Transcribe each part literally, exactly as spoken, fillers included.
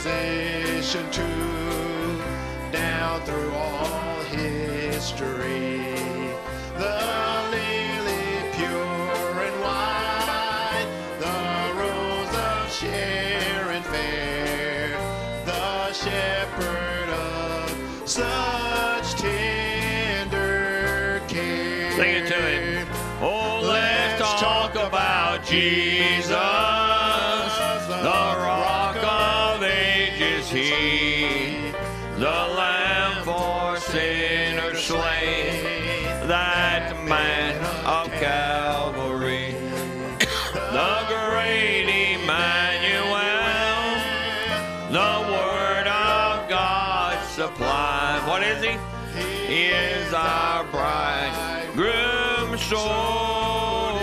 opposition to, down through all history. The lily pure and white, the rose of Sharon fair, the shepherd of such tender care. Sing it to him. Oh, let's, let's talk, talk about Jesus, the rock of ages he, the lamb for sinners slain, that man of Calvary, the great Emmanuel, the word of God sublime. What is he? He is our bridegroom so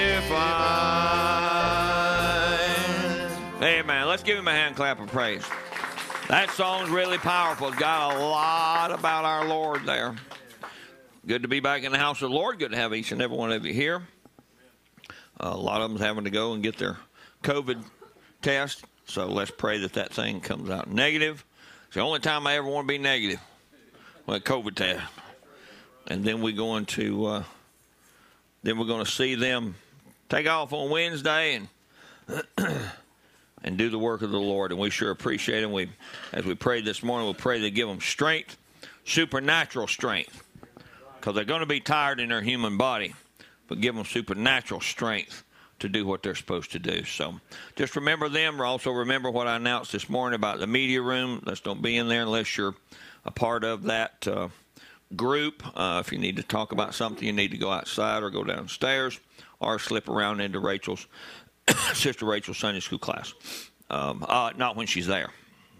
divine. Amen. Let's give him a hand clap of praise. That song's really powerful. It's got a lot about our Lord there. Good to be back in the house of the Lord. Good to have each and every one of you here. Uh, a lot of them's having to go and get their COVID test. So let's pray that that thing comes out negative. It's the only time I ever want to be negative. Well, COVID test. And then we're going to uh, then we're going to see them take off on Wednesday and and do the work of the Lord. And we sure appreciate them. We, as we prayed this morning, we'll pray to give them strength, supernatural strength, because they're going to be tired in their human body, but give them supernatural strength to do what they're supposed to do. So just remember them. Also remember what I announced this morning about the media room. Let's don't be in there unless you're a part of that uh, group. Uh, if you need to talk about something, you need to go outside or go downstairs or slip around into Rachel's, Sister Rachel's Sunday school class. Um, uh, not when she's there.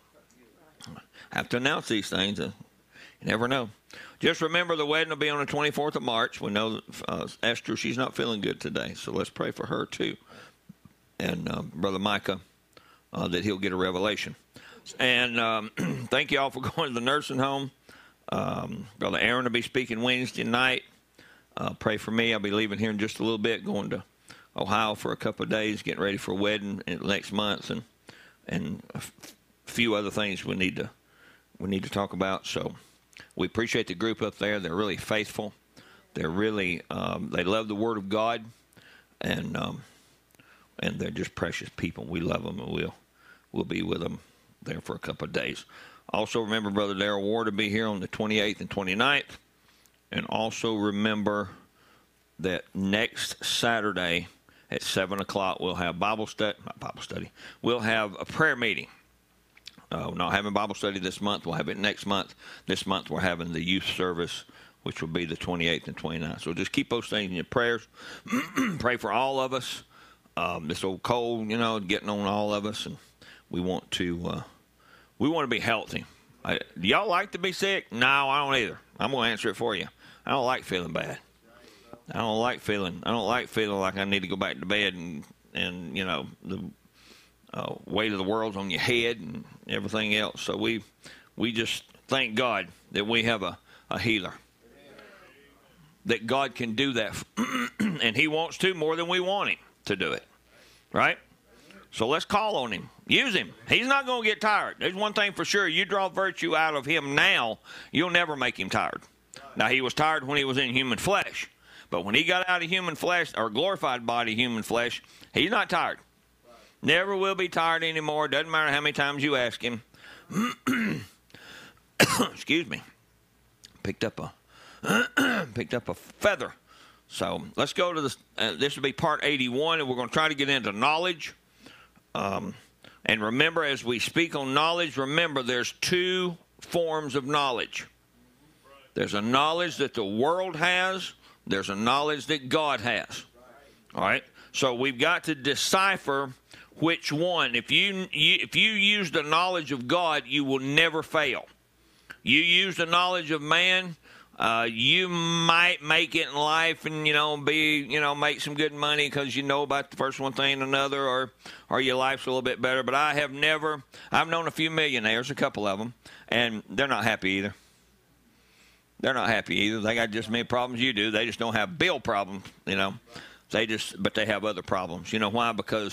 I have to announce these things. Uh, you never know. Just remember the wedding will be on the twenty-fourth of March. We know that, uh, Esther, she's not feeling good today, so let's pray for her too. And uh, Brother Micah, uh, that he'll get a revelation. And um, thank you all for going to the nursing home. Um, Brother Aaron will be speaking Wednesday night. Uh, pray for me. I'll be leaving here in just a little bit, going to Ohio for a couple of days, getting ready for a wedding next month, and and a f- few other things we need to we need to talk about. So we appreciate the group up there. They're really faithful. They're really um, they love the Word of God, and um, and they're just precious people. We love them, and we'll we'll be with them there for a couple of days. Also remember Brother Darrell Ward to be here on the twenty-eighth and twenty-ninth. And also remember that next Saturday at seven o'clock we'll have Bible study. Not Bible study. We'll have a prayer meeting. Uh, we're not having Bible study this month. We'll have it next month. This month we're having the youth service, which will be the twenty-eighth and twenty-ninth. So just keep those things in your prayers. Pray for all of us. Um, this old cold, you know, getting on all of us, and we want to uh, we want to be healthy. I, do y'all like to be sick? No, I don't either. I'm going to answer it for you. I don't like feeling bad. I don't like feeling. I don't like feeling like I need to go back to bed and and you know the uh, weight of the world's on your head and everything else. So we we just thank God that we have a, a healer. That God can do that, and He wants to more than we want Him to do it, right? So let's call on Him. Use Him. He's not going to get tired. There's one thing for sure. You draw virtue out of Him now, you'll never make Him tired. Now, He was tired when He was in human flesh. But when He got out of human flesh, or glorified body, human flesh, He's not tired. Never will be tired anymore. Doesn't matter how many times you ask Him. Excuse me. Picked up a picked up a feather. So let's go to this. Uh, this will be part eighty-one, and we're going to try to get into knowledge. Um, and remember, as we speak on knowledge, remember there's two forms of knowledge. There's a knowledge that the world has. There's a knowledge that God has. All right? So we've got to decipher which one. If you, you if you use the knowledge of God, you will never fail. You use the knowledge of man, uh, you might make it in life and, you know, be, you know, make some good money because you know about the first one thing and another, or, or your life's a little bit better. But I have never, I've known a few millionaires, a couple of them, and they're not happy either. They're not happy either. They got just as many problems you do. They just don't have bill problems, you know. They just, but they have other problems. You know why? Because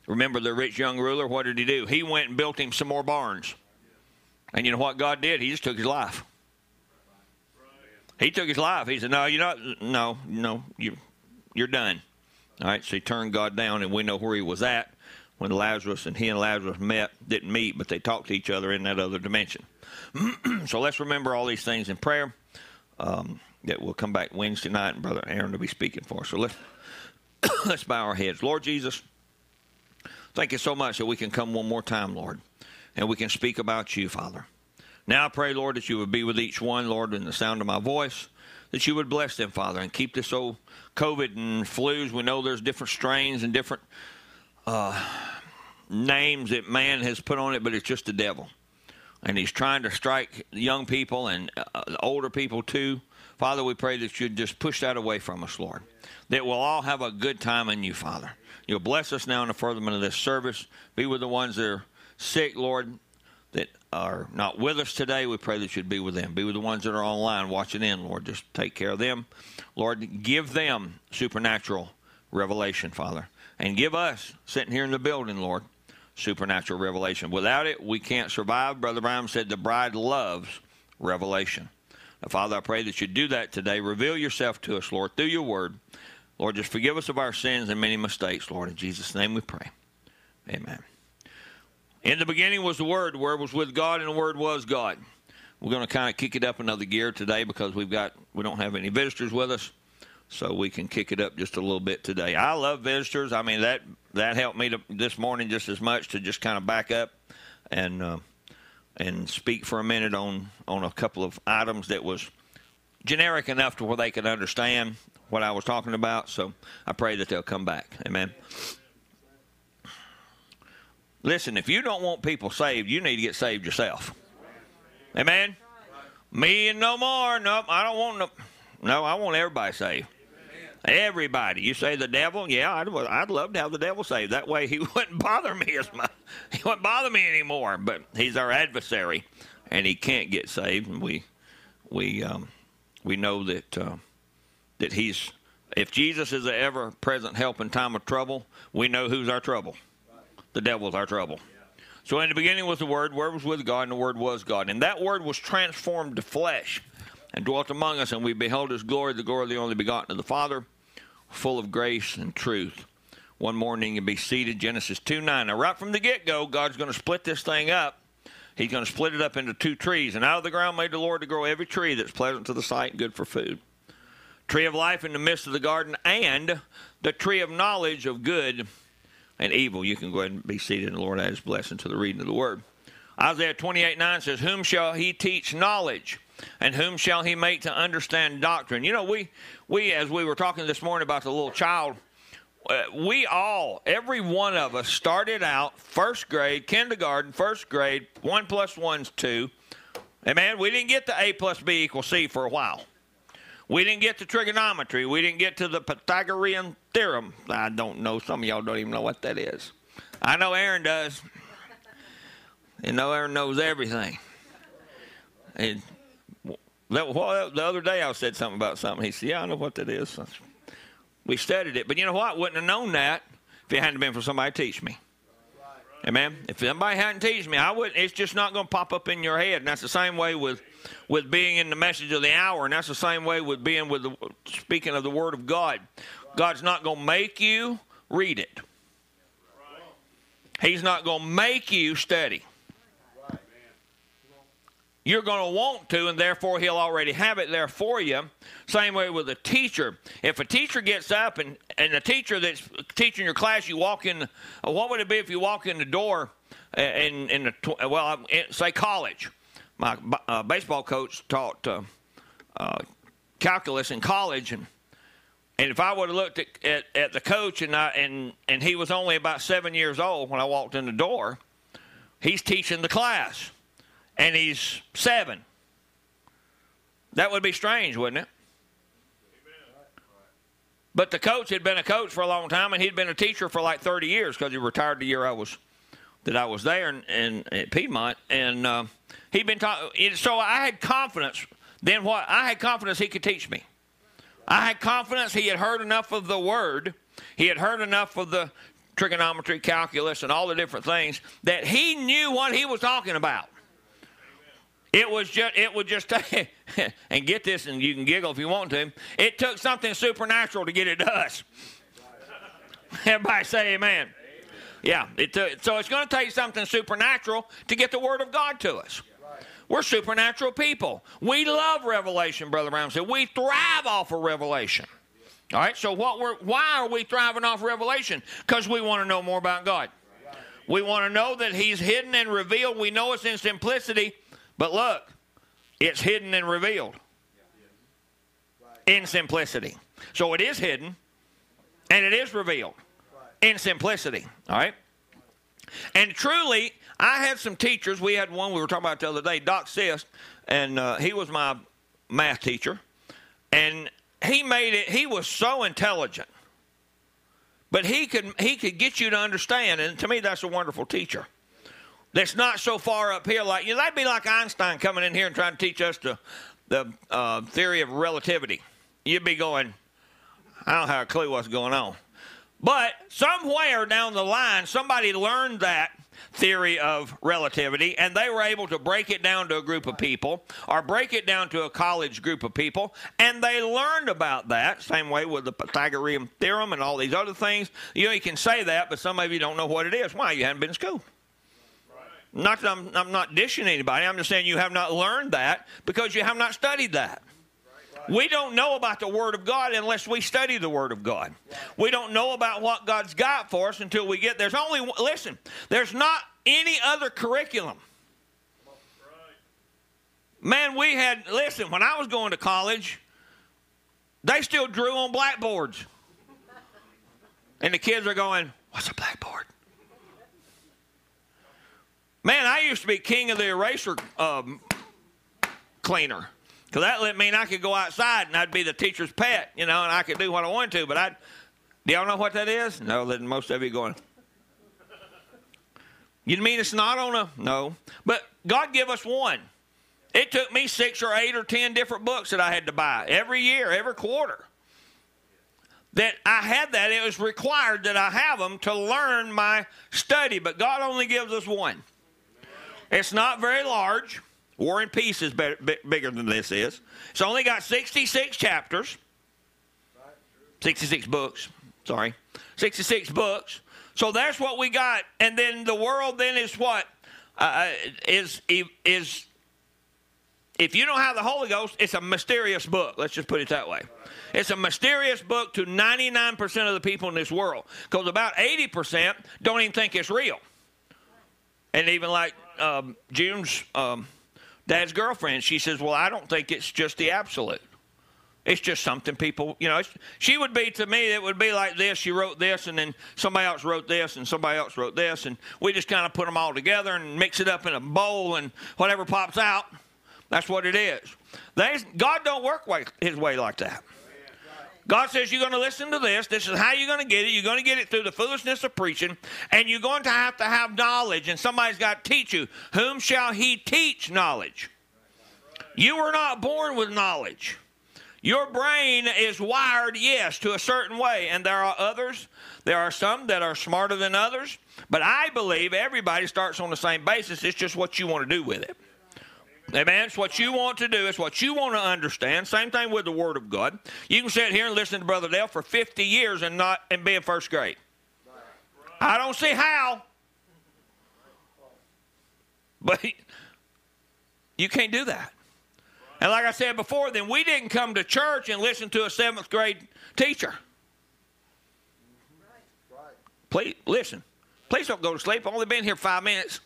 Remember the rich young ruler? What did he do? He went and built him some more barns. And you know what God did? He just took his life. He took his life. He said, no, you're not, no, no, you, you're done. All right, so he turned God down, and we know where he was at when Lazarus and he and Lazarus met, didn't meet, but they talked to each other in that other dimension. So let's remember all these things in prayer. Um, that will come back Wednesday night, and Brother Aaron will be speaking for us. So let's, let's bow our heads. Lord Jesus, thank you so much that we can come one more time, Lord, and we can speak about you, Father. Now I pray, Lord, that you would be with each one, Lord, in the sound of my voice, that you would bless them, Father, and keep this old COVID and flus. We know there's different strains and different uh, names that man has put on it, but it's just the devil. And he's trying to strike young people and uh, older people too. Father, we pray that you'd just push that away from us, Lord, that we'll all have a good time in you, Father. You'll bless us now in the furtherance of this service. Be with the ones that are sick, Lord, that are not with us today. We pray that you'd be with them. Be with the ones that are online watching in, Lord. Just take care of them. Lord, give them supernatural revelation, Father. And give us, sitting here in the building, Lord, supernatural revelation. Without it, we can't survive. Brother Brown said the bride loves revelation. Now, Father, I pray that you do that today. Reveal yourself to us, Lord, through your word. Lord, just forgive us of our sins and many mistakes, Lord. In Jesus' name we pray. Amen. In the beginning was the Word. The Word was with God, and the Word was God. We're going to kind of kick it up another gear today because we've got we don't have any visitors with us, so we can kick it up just a little bit today. I love visitors. I mean, that that helped me to, this morning just as much to just kind of back up and uh, and speak for a minute on, on a couple of items that was generic enough to where they could understand what I was talking about. So I pray that they'll come back. Amen. Listen, if you don't want people saved, you need to get saved yourself. Amen? Me and no more. Nope, I don't want no. No, I want everybody saved. Everybody. You say the devil? Yeah, I'd, I'd love to have the devil saved. That way he wouldn't bother me as much. He wouldn't bother me anymore. But he's our adversary, and he can't get saved. And we we um, we know that uh, that he's. If Jesus is an ever-present help in time of trouble, we know who's our trouble. The devil's our trouble. So in the beginning was the Word, the Word was with God, and the Word was God. And that Word was transformed to flesh and dwelt among us, and we beheld his glory, the glory of the only begotten of the Father, full of grace and truth. One morning you'll be seated, Genesis two nine. Now right from the get-go, God's going to split this thing up. He's going to split it up into two trees. And out of the ground made the Lord to grow every tree that's pleasant to the sight and good for food. Tree of life in the midst of the garden, and the tree of knowledge of good and evil. You can go ahead and be seated, and the Lord add his blessing to the reading of the word. Isaiah twenty-eight nine says, whom shall he teach knowledge, and whom shall he make to understand doctrine? You know, we, we as we were talking this morning about the little child, uh, we all, every one of us started out first grade, kindergarten, first grade, one plus one's two. Amen? We didn't get to A plus B equals C for a while. We didn't get to trigonometry. We didn't get to the Pythagorean theorem. I don't know. Some of y'all don't even know what that is. I know Aaron does. You know, Aaron knows everything. And that, well, the other day I said something about something. He said, yeah, I know what that is. We studied it. But you know what? I wouldn't have known that if it hadn't been for somebody to teach me. Amen? If somebody hadn't taught me, I wouldn't. It's just not going to pop up in your head. And that's the same way with with being in the message of the hour, and that's the same way with being with the speaking of the Word of God. God's not going to make you read it. He's not going to make you study. You're going to want to, and therefore He'll already have it there for you. Same way with a teacher. If a teacher gets up, and, and the teacher that's teaching your class, you walk in, what would it be if you walk in the door in, in the, well, say college. My uh, baseball coach taught uh, uh, calculus in college, and and if I would have looked at, at, at the coach and I, and and he was only about seven years old when I walked in the door, he's teaching the class, and he's seven. That would be strange, wouldn't it? But the coach had been a coach for a long time, and he'd been a teacher for like thirty years because he retired the year I was that I was there in, in at Piedmont, and. Uh, He'd been taught, so I had confidence. Then what? I had confidence he could teach me. I had confidence he had heard enough of the Word. He had heard enough of the trigonometry, calculus, and all the different things, that he knew what he was talking about. It was just, it would just take, and get this, and you can giggle if you want to, it took something supernatural to get it to us. Everybody say amen. Amen. Yeah, it took, so it's going to take something supernatural to get the Word of God to us. Right. We're supernatural people. We love revelation, Brother Brown said. We thrive off of revelation. All right, so what we're, why are we thriving off revelation? Because we want to know more about God. Right. We want to know that He's hidden and revealed. We know it's in simplicity, but look, it's hidden and revealed in simplicity. So it is hidden and it is revealed in simplicity. All right? And truly, I had some teachers. We had one we were talking about the other day, Doc Sisk, and uh, he was my math teacher. And he made it, he was so intelligent. But he could he could get you to understand, and to me that's a wonderful teacher. That's not so far up here like, you know, that'd be like Einstein coming in here and trying to teach us the, the uh, theory of relativity. You'd be going, I don't have a clue what's going on. But somewhere down the line, somebody learned that theory of relativity, and they were able to break it down to a group of people, or break it down to a college group of people, and they learned about that. Same way with the Pythagorean theorem and all these other things. You know, you can say that, but some of you don't know what it is. Why? You haven't been in school. Right. Not that I'm, I'm not dishing anybody. I'm just saying you have not learned that because you have not studied that. We don't know about the Word of God unless we study the Word of God. We don't know about what God's got for us until we get, there's only, listen, there's not any other curriculum. Man, we had, listen, when I was going to college, they still drew on blackboards. And the kids are going, what's a blackboard? Man, I used to be king of the eraser um, cleaner. Because that would mean I could go outside and I'd be the teacher's pet, you know, and I could do what I wanted to. But I, do y'all know what that is? No, then most of you going, you mean it's not on a, no. But God give us one. It took me six or eight or ten different books that I had to buy every year, every quarter. That I had that. It was required that I have them to learn my study. But God only gives us one. It's not very large. War and Peace is better, b- bigger than this is. It's only got sixty-six chapters. sixty-six books. Sorry. sixty-six books. So that's what we got. And then the world then is what? Uh, is, is, if you don't have the Holy Ghost, it's a mysterious book. Let's just put it that way. It's a mysterious book to ninety-nine percent of the people in this world. Because about eighty percent don't even think it's real. And even like um, June's... Um, Dad's girlfriend, she says, well, I don't think it's just the absolute. It's just something people, you know, she would be, to me, it would be like this. She wrote this, and then somebody else wrote this, and somebody else wrote this, and we just kind of put them all together and mix it up in a bowl, and whatever pops out, that's what it is. There's, God don't work way, his way like that. God says you're going to listen to this. This is how you're going to get it. You're going to get it through the foolishness of preaching, and you're going to have to have knowledge, and somebody's got to teach you. Whom shall he teach knowledge? You were not born with knowledge. Your brain is wired, yes, to a certain way, and there are others. There are some that are smarter than others, but I believe everybody starts on the same basis. It's just what you want to do with it. Amen. It's what you want to do. It's what you want to understand. Same thing with the Word of God. You can sit here and listen to Brother Dale for fifty years and not and be in first grade. I don't see how. But you can't do that. And like I said before, then we didn't come to church and listen to a seventh grade teacher. Please, listen. Please don't go to sleep. I've only been here five minutes.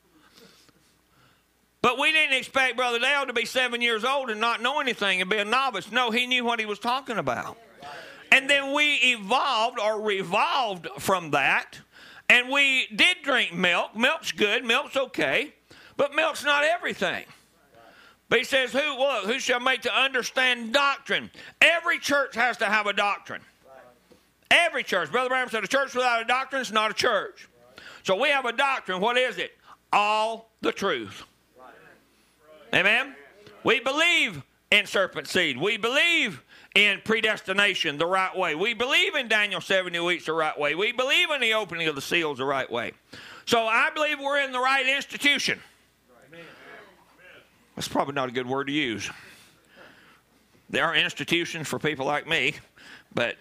But we didn't expect Brother Dale to be seven years old and not know anything and be a novice. No, he knew what he was talking about. And then we evolved or revolved from that. And we did drink milk. Milk's good. Milk's okay. But milk's not everything. But he says, who, look, who shall make to understand doctrine? Every church has to have a doctrine. Every church. Brother Branham said a church without a doctrine is not a church. So we have a doctrine. What is it? All the truth. Amen? We believe in serpent seed. We believe in predestination the right way. We believe in Daniel seventy weeks the right way. We believe in the opening of the seals the right way. So I believe we're in the right institution. Amen. That's probably not a good word to use. There are institutions for people like me, but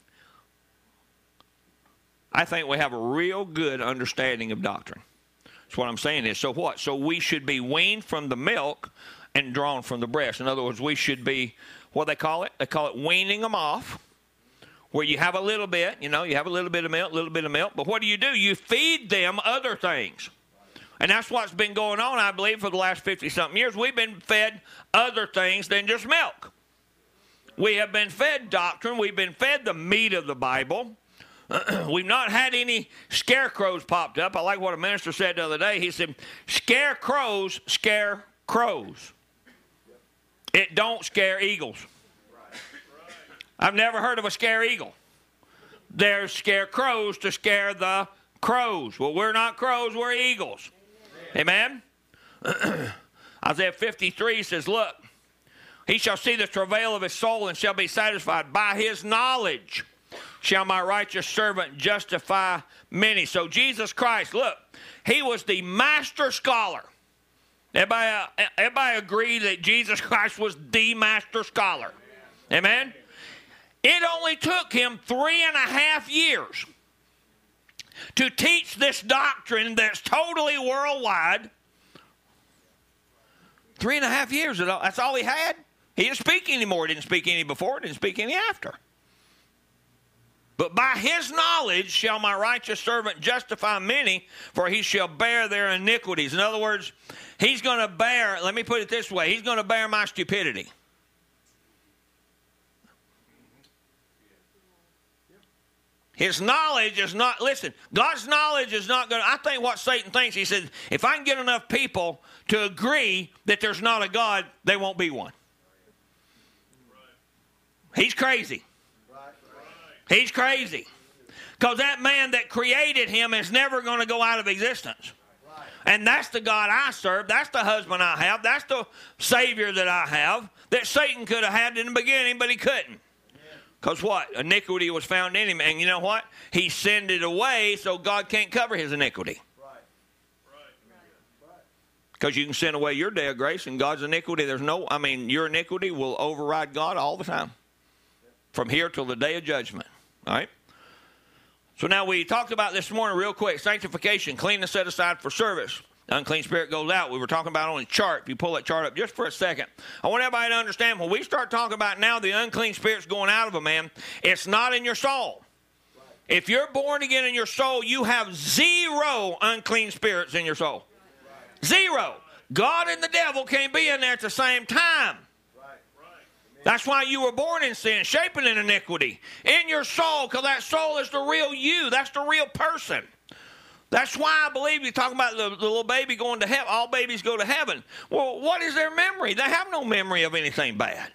I think we have a real good understanding of doctrine. That's what I'm saying is, so what? So we should be weaned from the milk and drawn from the breast. In other words, we should be, what they call it? They call it weaning them off, where you have a little bit, you know, you have a little bit of milk, a little bit of milk. But what do you do? You feed them other things. And that's what's been going on, I believe, for the last fifty-something years. We've been fed other things than just milk. We have been fed doctrine. We've been fed the meat of the Bible. We've not had any scarecrows popped up. I like what a minister said the other day. He said, scarecrows scare crows. It don't scare eagles. I've never heard of a scare eagle. There's scarecrows to scare the crows. Well, we're not crows, we're eagles. Amen? Isaiah fifty-three says, look, he shall see the travail of his soul and shall be satisfied. By his knowledge shall my righteous servant justify many. So Jesus Christ, look, he was the master scholar. Everybody, uh, everybody agree that Jesus Christ was the master scholar. Amen? It only took him three and a half years to teach this doctrine that's totally worldwide. Three and a half years, that's all he had. He didn't speak anymore. He didn't speak any before, didn't speak any after. But by his knowledge shall my righteous servant justify many, for he shall bear their iniquities. In other words, he's going to bear, let me put it this way, he's going to bear my stupidity. His knowledge is not, listen, God's knowledge is not going to, I think what Satan thinks, he said, if I can get enough people to agree that there's not a God, there won't be one. He's crazy. He's crazy. Because that man that created him is never going to go out of existence. And that's the God I serve. That's the husband I have. That's the Savior that I have. That Satan could have had in the beginning, but he couldn't. Because what? Iniquity was found in him. And you know what? He sinned it away, so God can't cover his iniquity. Because you can send away your day of grace and God's iniquity. There's no, I mean, your iniquity will override God all the time. From here till the day of judgment. All right? So now we talked about this morning real quick. Sanctification, cleanness set aside for service. The unclean spirit goes out. We were talking about on the chart. If you pull that chart up just for a second. I want everybody to understand when we start talking about now the unclean spirit's going out of a man, it's not in your soul. If you're born again in your soul, you have zero unclean spirits in your soul. Zero. God and the devil can't be in there at the same time. That's why you were born in sin, shaping in iniquity. In your soul, because that soul is the real you. That's the real person. That's why I believe you talk about the, the little baby going to heaven. All babies go to heaven. Well, what is their memory? They have no memory of anything bad.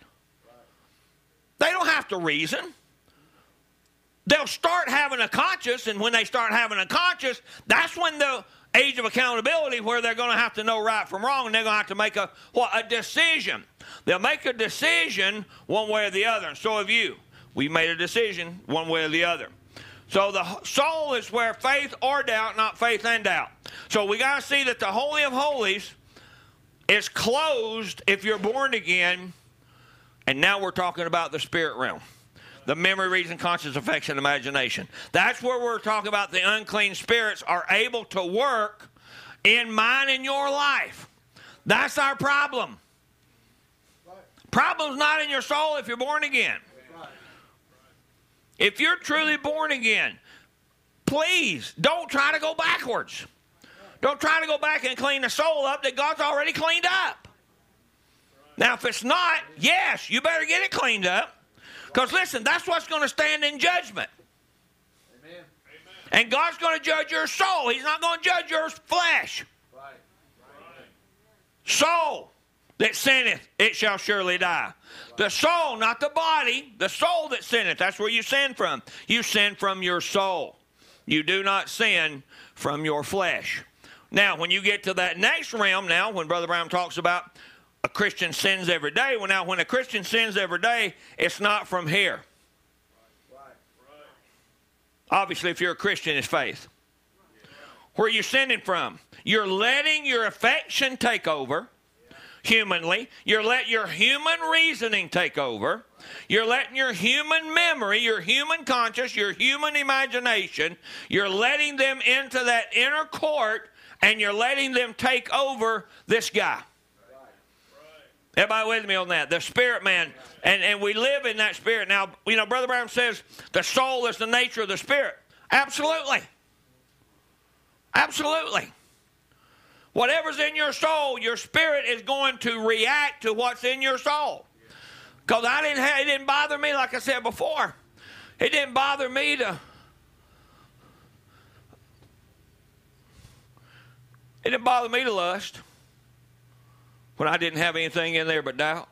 They don't have to reason. They'll start having a conscience, and when they start having a conscience, that's when the age of accountability where they're going to have to know right from wrong, and they're going to have to make a what a decision. They'll make a decision one way or the other, and so have you. We've made a decision one way or the other. So the soul is where faith or doubt, not faith and doubt. So we got to see that the Holy of Holies is closed if you're born again, and now we're talking about the spirit realm. The memory, reason, conscience, affection, imagination. That's where we're talking about the unclean spirits are able to work in mine and your life. That's our problem. Right. Problem's not in your soul if you're born again. Right. If you're truly born again, please don't try to go backwards. Don't try to go back and clean the soul up that God's already cleaned up. Now, if it's not, yes, you better get it cleaned up. Because, listen, that's what's going to stand in judgment. Amen. And God's going to judge your soul. He's not going to judge your flesh. Right. Right. Soul that sinneth, it shall surely die. Right. The soul, not the body. The soul that sinneth. That's where you sin from. You sin from your soul. You do not sin from your flesh. Now, when you get to that next realm now, when Brother Brown talks about a Christian sins every day. Well, now, when a Christian sins every day, it's not from here. Obviously, if you're a Christian, it's faith. Where are you sinning from? You're letting your affection take over humanly. You're letting your human reasoning take over. You're letting your human memory, your human conscience, your human imagination, you're letting them into that inner court, and you're letting them take over this guy. Everybody with me on that? The spirit man. And, and we live in that spirit. Now, you know, Brother Brown says the soul is the nature of the spirit. Absolutely. Absolutely. Whatever's in your soul, your spirit is going to react to what's in your soul. Because I didn't have, it didn't bother me, like I said before. It didn't bother me to... It didn't bother me to lust when I didn't have anything in there but doubt.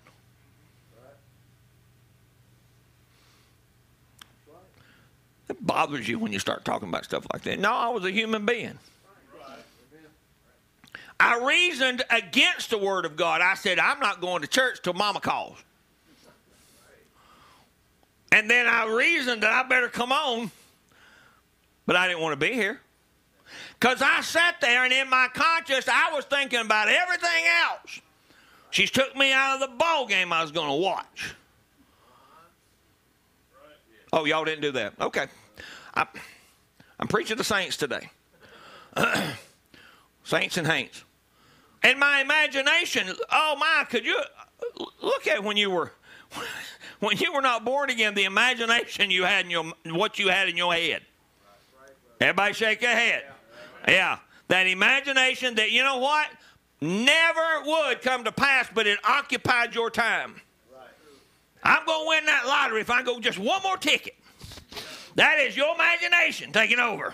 It bothers you when you start talking about stuff like that. No, I was a human being. I reasoned against the Word of God. I said, I'm not going to church till Mama calls. And then I reasoned that I better come on, but I didn't want to be here. Because I sat there, and in my conscience, I was thinking about everything else. She took me out of the ball game I was going to watch. Oh, y'all didn't do that. Okay. I, I'm preaching to saints today. Saints and haints. And my imagination, oh my, could you look at when you were when you were not born again, the imagination you had in your what you had in your head. Everybody shake their head. Yeah. That imagination that, you know what? Never would come to pass, but it occupied your time. I'm going to win that lottery if I go just one more ticket. That is your imagination taking over.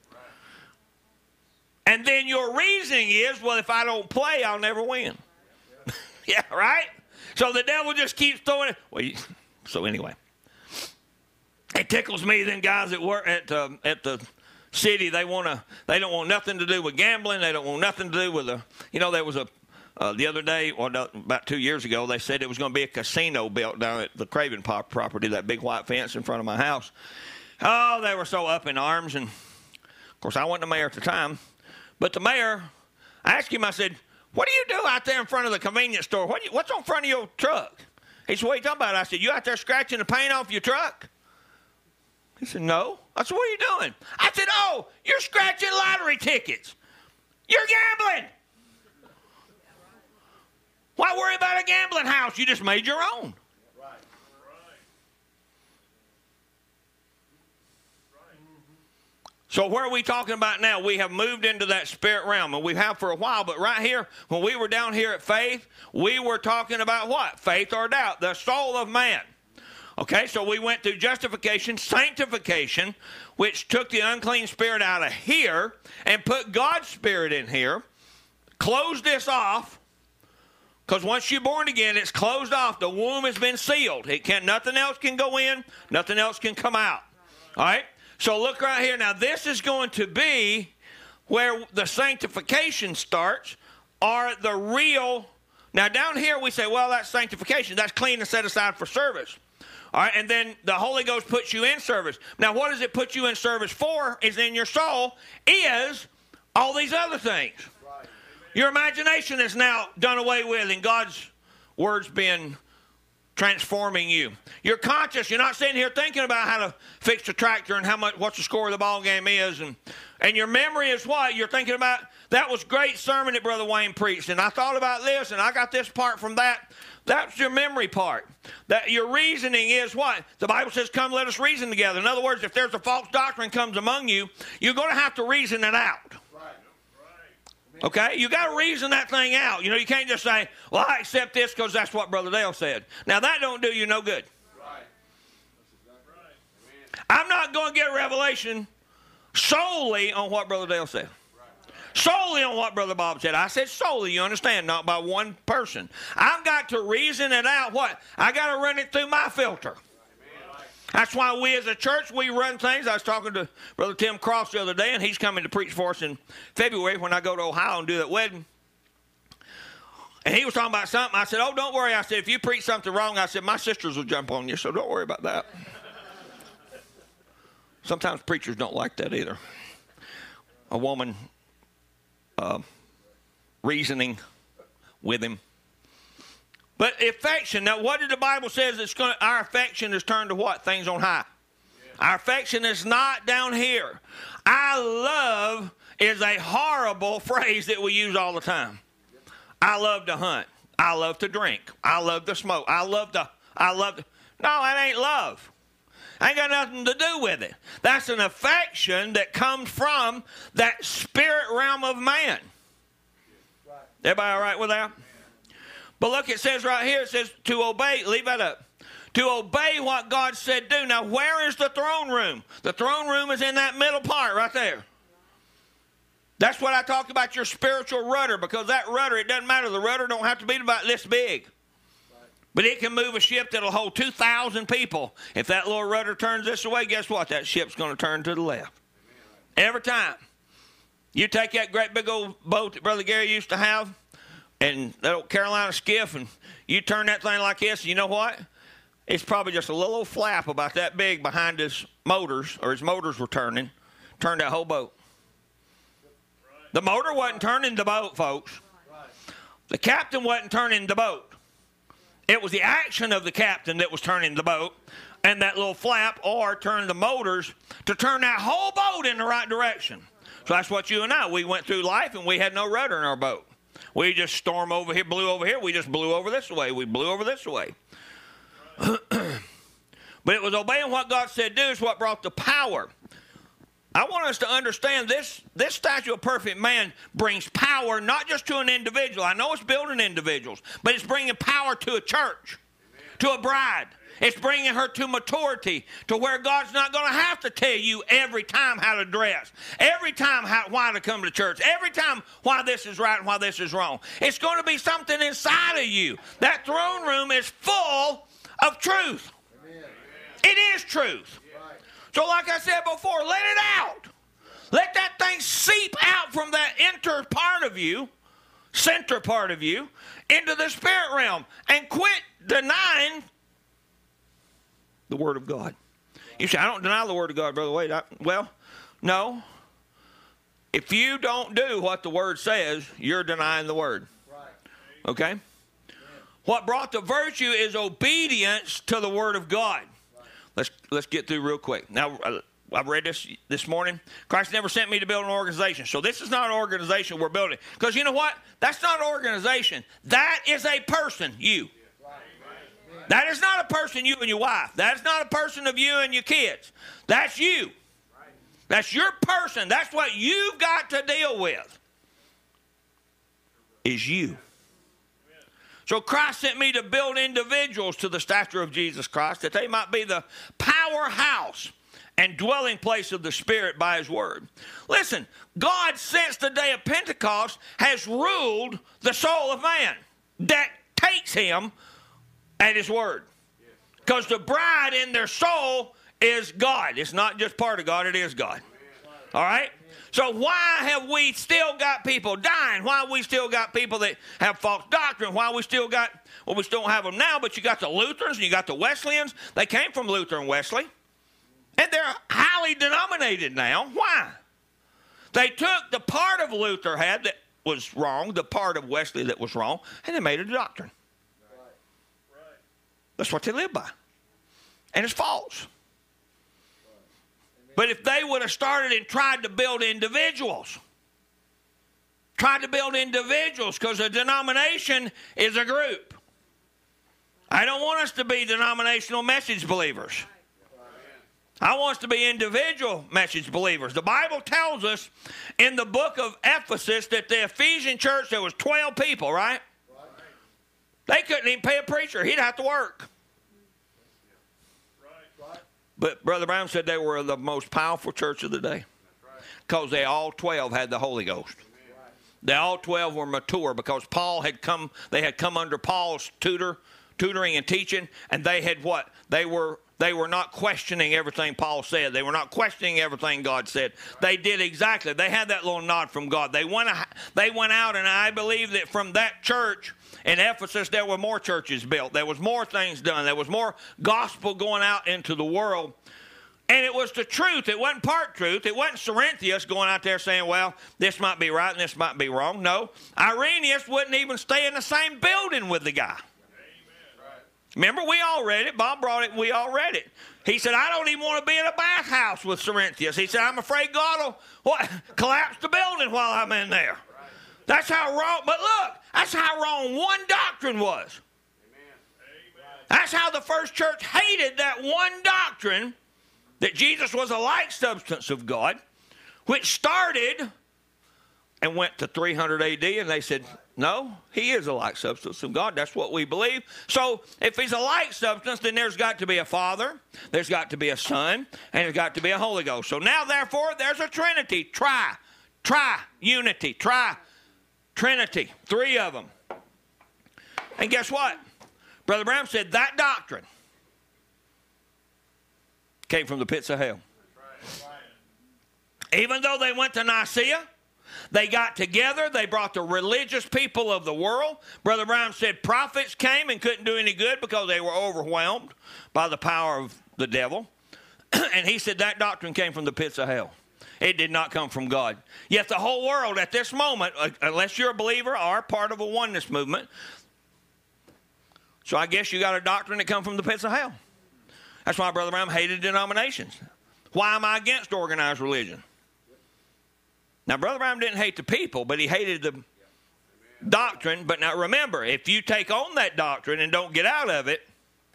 And then your reasoning is, well, if I don't play, I'll never win. Yeah, right? So the devil just keeps throwing it. Well, you, so anyway, it tickles me. Then guys that work at uh, at the city, they want to. They don't want nothing to do with gambling. They don't want nothing to do with a. You know, there was a uh, the other day, or no, about two years ago, they said it was going to be a casino built down at the Craven property, that big white fence in front of my house. Oh, they were so up in arms, and of course I wasn't the mayor at the time. But the mayor, I asked him, I said, what do you do out there in front of the convenience store? What you, what's on front of your truck? He said, what are you talking about? I said, you out there scratching the paint off your truck? He said, no. I said, what are you doing? I said, oh, you're scratching lottery tickets. You're gambling. Why worry about a gambling house? You just made your own. So where are we talking about now? We have moved into that spirit realm, and we have for a while, but right here, when we were down here at faith, we were talking about what? Faith or doubt, the soul of man. Okay, so we went through justification, sanctification, which took the unclean spirit out of here and put God's spirit in here, closed this off, because once you're born again, it's closed off. The womb has been sealed. It can't, nothing else can go in, nothing else can come out. All right? So look right here. Now, this is going to be where the sanctification starts, or the real. Now, down here we say, well, that's sanctification. That's clean and set aside for service. All right, and then the Holy Ghost puts you in service. Now, what does it put you in service for is in your soul is all these other things. Your imagination is now done away with, and God's word's been transforming you. Your conscience, you're not sitting here thinking about how to fix the tractor and how much, what's the score of the ball game is. And, and your memory is what? You're thinking about, that was great sermon that Brother Wayne preached, and I thought about this, and I got this part from that. That's your memory part. That your reasoning is what? The Bible says, come let us reason together. In other words, if there's a false doctrine comes among you, you're going to have to reason it out. Okay? You got to reason that thing out. You know, you can't just say, well, I accept this because that's what Brother Dale said. Now, that don't do you no good. Right. I'm not going to get a revelation solely on what Brother Dale said. Right. Solely on what Brother Bob said. I said solely, you understand, not by one person. I've got to reason it out. What? I got to run it through my filter. That's why we as a church, we run things. I was talking to Brother Tim Cross the other day, and he's coming to preach for us in February when I go to Ohio and do that wedding. And he was talking about something. I said, oh, don't worry. I said, if you preach something wrong, I said, my sisters will jump on you, so don't worry about that. Sometimes preachers don't like that either. A woman uh, reasoning with him. But affection, now what did the Bible says it's going to, our affection is turned to what? Things on high. Yeah. Our affection is not down here. I love is a horrible phrase that we use all the time. I love to hunt. I love to drink. I love to smoke. I love to, I love to. No, that ain't love. Ain't got nothing to do with it. That's an affection that comes from that spirit realm of man. Everybody all right with that? But look, it says right here, it says to obey, leave that up. To obey what God said do. Now, where is the throne room? The throne room is in that middle part right there. That's what I talked about, your spiritual rudder, because that rudder, it doesn't matter. The rudder don't have to be about this big. But it can move a ship that'll hold two thousand people. If that little rudder turns this way, guess what? That ship's going to turn to the left. Every time. You take that great big old boat that Brother Gary used to have, and that old Carolina skiff, and you turn that thing like this, and you know what? It's probably just a little old flap about that big behind his motors, or his motors were turning, turned that whole boat. The motor wasn't turning the boat, folks. The captain wasn't turning the boat. It was the action of the captain that was turning the boat, and that little flap or turn the motors to turn that whole boat in the right direction. So that's what you and I, we went through life and we had no rudder in our boat. We just stormed over here, blew over here. We just blew over this way. We blew over this way. But it was obeying what God said do is what brought the power. I want us to understand this, this statue of perfect man brings power not just to an individual. I know it's building individuals, but it's bringing power to a church, Amen. To a bride. It's bringing her to maturity, to where God's not going to have to tell you every time how to dress, every time how, why to come to church, every time why this is right and why this is wrong. It's going to be something inside of you. That throne room is full of truth. Amen. It is truth. So like I said before, let it out. Let that thing seep out from that inner part of you, center part of you, into the spirit realm. And quit denying the Word of God. You say, I don't deny the Word of God, Brother Wade. I, well, no. If you don't do what the Word says, you're denying the Word. Okay? What brought the virtue is obedience to the Word of God. Let's let's get through real quick. Now, I've read this this morning. Christ never sent me to build an organization. So this is not an organization we're building. Because you know what? That's not an organization. That is a person, you. That is not a person, you and your wife. That is not a person of you and your kids. That's you. That's your person. That's what you've got to deal with. Is you. So Christ sent me to build individuals to the stature of Jesus Christ, that they might be the powerhouse and dwelling place of the Spirit by His Word. Listen, God since the day of Pentecost has ruled the soul of man that takes Him at His Word. Because the bride in their soul is God. It's not just part of God, it is God. All right? So why have we still got people dying? Why have we still got people that have false doctrine? Why we still got, well, we still don't have them now, but you got the Lutherans and you got the Wesleyans. They came from Luther and Wesley. And they're highly denominated now. Why? They took the part of Luther had that was wrong, the part of Wesley that was wrong, and they made it a doctrine. That's what they live by. And it's false. But if they would have started and tried to build individuals, tried to build individuals, because a denomination is a group. I don't want us to be denominational message believers. I want us to be individual message believers. The Bible tells us in the book of Ephesus that the Ephesian church, there was twelve people, right? They couldn't even pay a preacher. He'd have to work. But Brother Brown said they were the most powerful church of the day. Because they all twelve had the Holy Ghost. They all twelve were mature because Paul had come, they had come under Paul's tutor, tutoring and teaching, and they had what? They were they were not questioning everything Paul said. They were not questioning everything God said. They did exactly. They had that little nod from God. They went, they went out, and I believe that from that church in Ephesus, there were more churches built. There was more things done. There was more gospel going out into the world. And it was the truth. It wasn't part truth. It wasn't Cerinthius going out there saying, well, this might be right and this might be wrong. No. Irenaeus wouldn't even stay in the same building with the guy. Remember, we all read it. Bob brought it, and we all read it. He said, I don't even want to be in a bathhouse with Cerinthius. He said, I'm afraid God will what, collapse the building while I'm in there. That's how wrong, but look, that's how wrong one doctrine was. That's how the first church hated that one doctrine, that Jesus was a like substance of God, which started and went to three hundred A D, and they said, no, he is a like substance of God. That's what we believe. So if he's a like substance, then there's got to be a Father, there's got to be a Son, and there's got to be a Holy Ghost. So now, therefore, there's a Trinity. Tri, tri, unity, tri, Trinity. Three of them. And guess what? Brother Branham said that doctrine came from the pits of hell. Even though they went to Nicaea, they got together, they brought the religious people of the world. Brother Brown said prophets came and couldn't do any good because they were overwhelmed by the power of the devil. And he said that doctrine came from the pits of hell. It did not come from God. Yet the whole world at this moment, unless you're a believer or part of a oneness movement, so I guess you got a doctrine that comes from the pits of hell. That's why Brother Brown hated denominations. Why am I against organized religion? Now, Brother Brown didn't hate the people, but he hated the doctrine. But now remember, if you take on that doctrine and don't get out of it,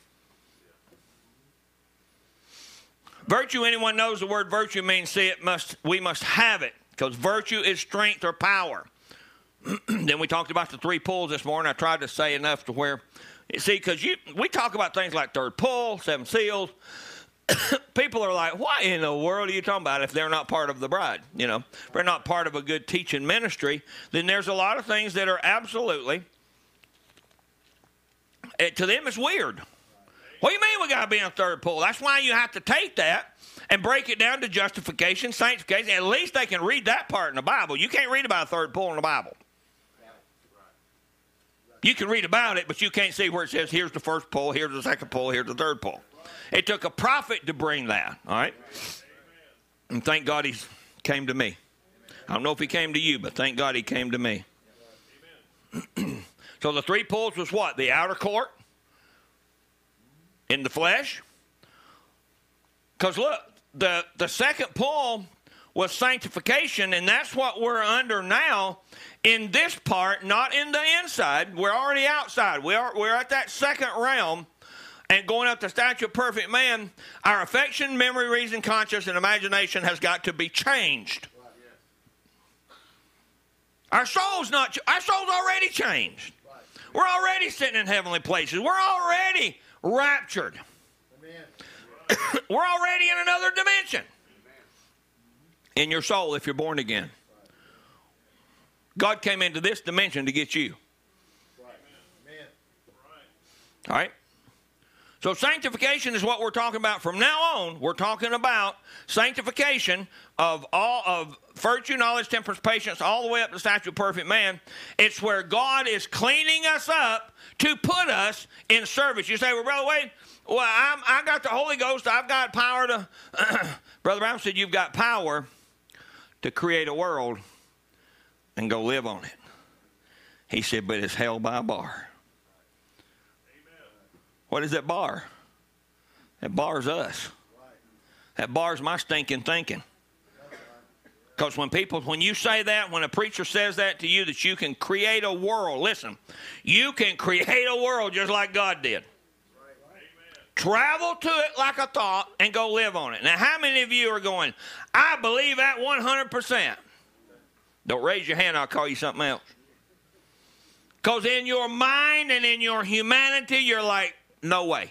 virtue, anyone knows the word virtue means, see, it must, we must have it, because virtue is strength or power. Then we talked about the three pulls this morning. I tried to say enough to where, see, because you we talk about things like third pull, seven seals. People are like, what in the world are you talking about if they're not part of the bride? You know, if they're not part of a good teaching ministry, then there's a lot of things that are absolutely, it, to them it's weird. What do you mean we got to be in third pull? That's why you have to take that and break it down to justification, sanctification. At least they can read that part in the Bible. You can't read about a third pull in the Bible. You can read about it, but you can't see where it says, here's the first pull, here's the second pull, here's the third pull. It took a prophet to bring that, all right? And thank God he came to me. I don't know if he came to you, but thank God he came to me. So the three pulls was what? The outer court in the flesh. Because look, the, the second pull was sanctification, and that's what we're under now in this part, not in the inside. We're already outside. We are, we're at that second realm. And going up to stature of perfect man, our affection, memory, reason, conscience, and imagination has got to be changed. Our soul's not. Our soul's already changed. We're already sitting in heavenly places. We're already raptured. We're already in another dimension. In your soul, if you're born again, God came into this dimension to get you. All right. So sanctification is what we're talking about from now on. We're talking about sanctification of all of virtue, knowledge, temperance, patience, all the way up to the stature of perfect man. It's where God is cleaning us up to put us in service. You say, well, Brother Wade, well, I'm, I got the Holy Ghost. I've got power to... Brother Brown said, you've got power to create a world and go live on it. He said, but it's held by a bar. What is that bar? That bar's us. That bar's my stinking thinking. Because when people, when you say that, when a preacher says that to you, that you can create a world, listen, you can create a world just like God did. Travel to it like a thought and go live on it. Now, how many of you are going, I believe that one hundred percent? Don't raise your hand, I'll call you something else. Because in your mind and in your humanity, you're like, no way.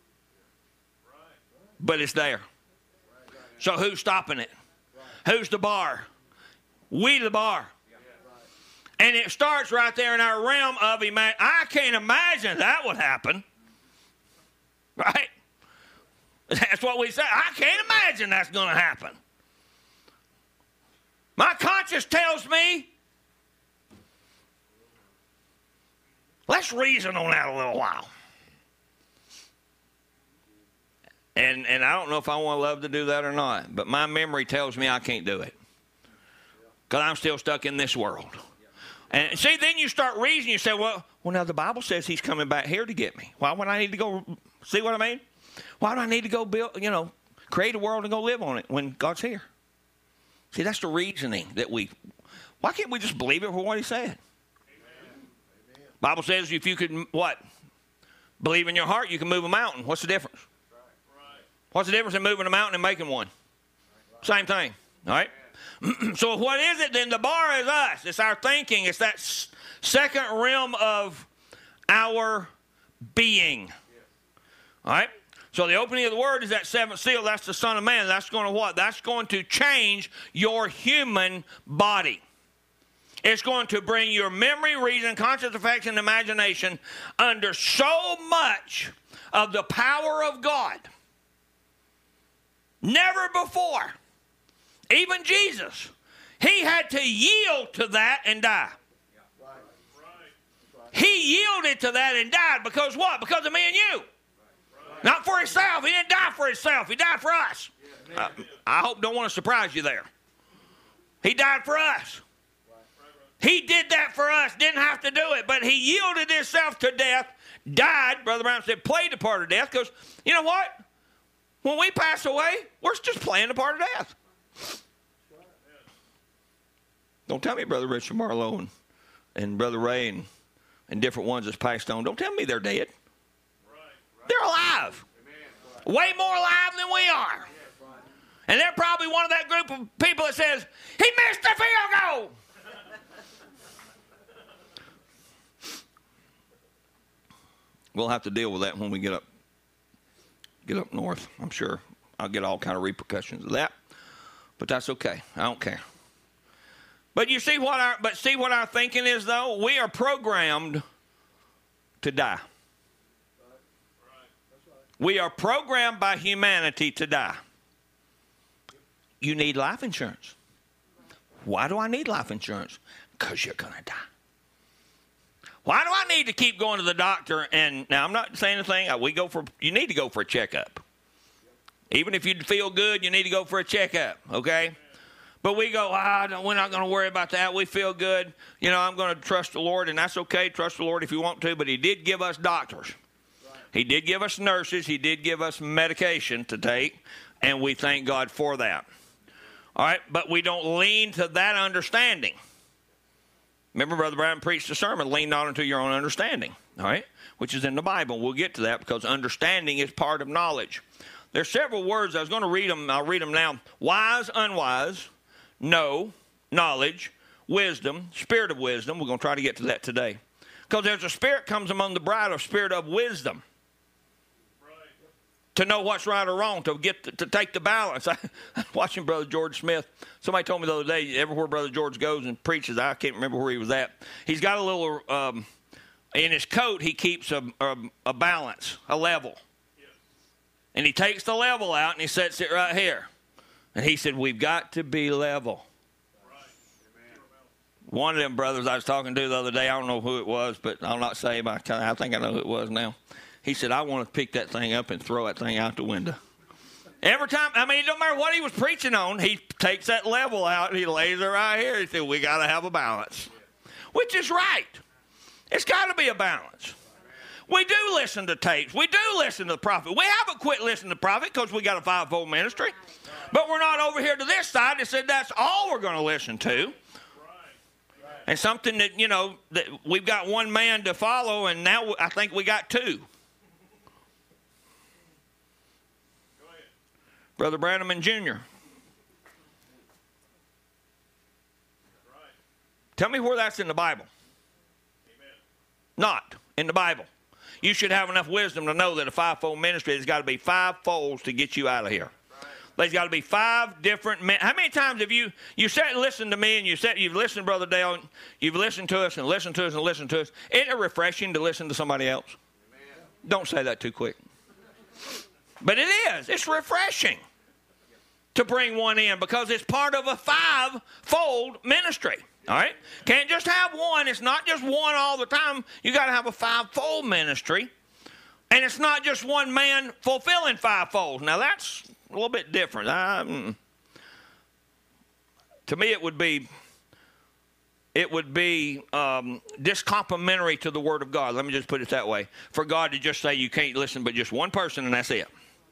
But it's there. So who's stopping it? Who's the bar? We the bar. And it starts right there in our realm of imagination. I can't imagine that would happen. Right? That's what we say. I can't imagine that's going to happen. My conscience tells me, let's reason on that a little while. And and I don't know if I want to love to do that or not, but my memory tells me I can't do it. Because I'm still stuck in this world. And see, then you start reasoning. You say, well, well, now the Bible says he's coming back here to get me. Why would I need to go, see what I mean? Why do I need to go build, you know, create a world and go live on it when God's here? See, that's the reasoning that we, why can't we just believe it for what he said? Amen. Bible says if you could, what? Believe in your heart, you can move a mountain. What's the difference? Right. What's the difference in moving a mountain and making one? Right. Same thing, all right? So what is it then? The bar is us. It's our thinking. It's that s- second realm of our being. Yes. All right? So the opening of the word is that seventh seal. That's the Son of Man. That's going to what? That's going to change your human body. It's going to bring your memory, reason, conscious, affection, and imagination under so much of the power of God. Never before. Even Jesus, he had to yield to that and die. He yielded to that and died because what? Because of me and you. Not for himself. He didn't die for himself. He died for us. Uh, I hope don't want to surprise you there. He died for us. He did that for us. Didn't have to do it. But he yielded himself to death, died, Brother Brown said, played the part of death. Because you know what? When we pass away, we're just playing the part of death. Don't tell me Brother Richard Marlowe and, and Brother Ray and, and different ones that's passed on. Don't tell me they're dead. Right, right. They're alive. Amen. Way more alive than we are. And they're probably one of that group of people that says, he missed the field goal. We'll have to deal with that when we get up get up north, I'm sure. I'll get all kind of repercussions of that. But that's okay. I don't care. But you see what our but see what our thinking is though? We are programmed to die. We are programmed by humanity to die. You need life insurance. Why do I need life insurance? Because you're going to die. Why do I need to keep going to the doctor? And now I'm not saying anything. We go for you need to go for a checkup. Even if you feel good, you need to go for a checkup, okay? But we go, ah, no, we're not going to worry about that. We feel good. You know, I'm going to trust the Lord, and that's okay. Trust the Lord if you want to, but he did give us doctors. Right. He did give us nurses. He did give us medication to take, and we thank God for that. All right, but we don't lean to that understanding. Remember, Brother Brown preached a sermon, lean not unto your own understanding, all right, which is in the Bible. We'll get to that because understanding is part of knowledge. There's several words. I was going to read them. I'll read them now. Wise, unwise. Know, knowledge, wisdom, spirit of wisdom. We're going to try to get to that today. Because there's a spirit comes among the bride, a spirit of wisdom. Right. To know what's right or wrong, to get to, to take the balance. I, I'm watching Brother George Smith. Somebody told me the other day, everywhere Brother George goes and preaches, I can't remember where he was at. He's got a little, um, in his coat, he keeps a, a, a balance, a level. Yes. And he takes the level out and he sets it right here. And he said, we've got to be level. Right. One of them brothers I was talking to the other day, I don't know who it was, but I'll not say, but I think I know who it was now. He said, I want to pick that thing up and throw that thing out the window. Every time, I mean, it don't matter what he was preaching on, he takes that level out and he lays it right here. He said, we got to have a balance, which is right. It's got to be a balance. We do listen to tapes. We do listen to the prophet. We haven't quit listening to the prophet because we got a fivefold ministry. But we're not over here to this side that said that's all we're going to listen to. And something that, you know, that we've got one man to follow, and now I think we got two. Brother Branham Junior Tell me where that's in the Bible. Amen. Not in the Bible. You should have enough wisdom to know that a fivefold ministry has got to be five folds to get you out of here. There's got to be five different men. How many times have you, you sat and listened to me and you sat, you've listened to Brother Dale, you've listened to us and listened to us and listened to us. Isn't it refreshing to listen to somebody else? Amen. Don't say that too quick. But it is. It's refreshing to bring one in because it's part of a five-fold ministry. All right? Can't just have one. It's not just one all the time. You got to have a five-fold ministry. And it's not just one man fulfilling five-fold. Now, that's a little bit different. Um, to me, it would be it would be um, discomplimentary to the Word of God. Let me just put it that way. For God to just say you can't listen but just one person and that's it.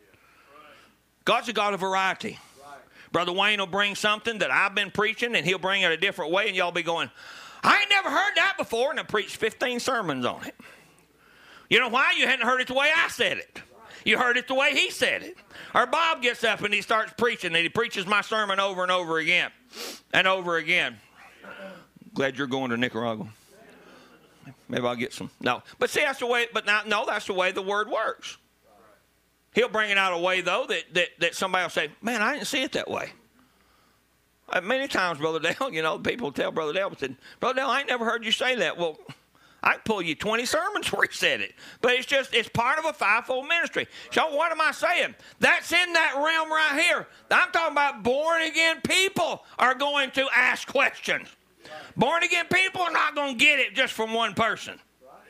God's a God of variety. Brother Wayne will bring something that I've been preaching, and he'll bring it a different way, and y'all be going, I ain't never heard that before, and I preached fifteen sermons on it. You know why? You hadn't heard it the way I said it. You heard it the way he said it. Or Bob gets up and he starts preaching, and he preaches my sermon over and over again and over again. Glad you're going to Nicaragua. Maybe I'll get some. No. But see, that's the way, but now, no, that's the way the Word works. He'll bring it out a way, though, that, that, that somebody will say, man, I didn't see it that way. Uh, many times, Brother Dale, you know, people tell Brother Dale, said, Brother Dale, I ain't never heard you say that. Well, I can pull you twenty sermons where he said it. But it's just, it's part of a fivefold ministry. So what am I saying? That's in that realm right here. I'm talking about born-again people are going to ask questions. Born-again people are not going to get it just from one person.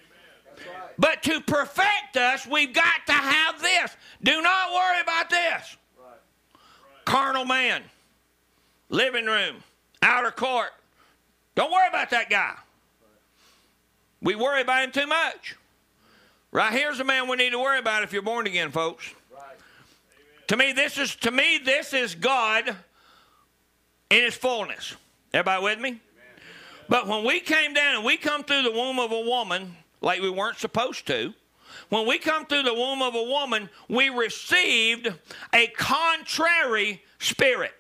But to perfect us, we've got to have this. Do not worry about this. Carnal man, living room, outer court. Don't worry about that guy. We worry about him too much. Right here's a man we need to worry about if you're born again, folks. To me, this is to me this is God in His fullness. Everybody with me? But when we came down and we come through the womb of a woman like we weren't supposed to, when we come through the womb of a woman, we received a contrary spirit.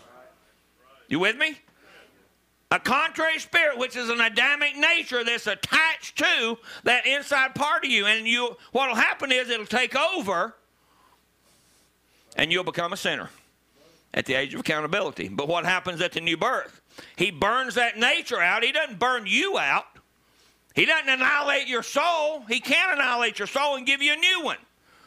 You with me? A contrary spirit, which is an Adamic nature that's attached to that inside part of you. And you, what will happen is it'll take over and you'll become a sinner at the age of accountability. But what happens at the new birth? He burns that nature out. He doesn't burn you out. He doesn't annihilate your soul. He can't annihilate your soul and give you a new one.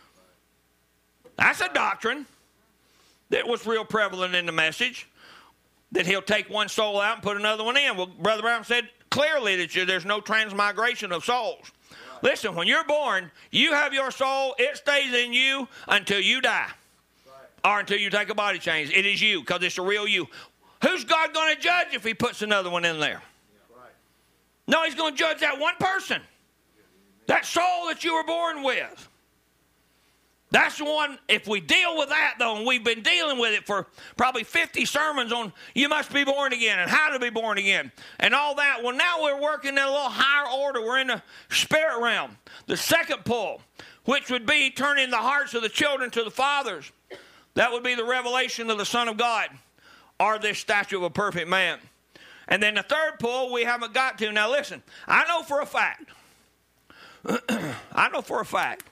That's a doctrine that was real prevalent in the message, that he'll take one soul out and put another one in. Well, Brother Brown said clearly that you, there's no transmigration of souls. Right. Listen, when you're born, you have your soul. It stays in you until you die. Right. Or until you take a body change. It is you, because it's a real you. Who's God going to judge if he puts another one in there? Right. No, he's going to judge that one person. That soul that you were born with. That's the one, if we deal with that, though, and we've been dealing with it for probably fifty sermons on you must be born again and how to be born again and all that. Well, now we're working in a little higher order. We're in the spirit realm. The second pull, which would be turning the hearts of the children to the fathers. That would be the revelation of the Son of God, or this statue of a perfect man. And then the third pull we haven't got to. Now listen, I know for a fact, I know for a fact,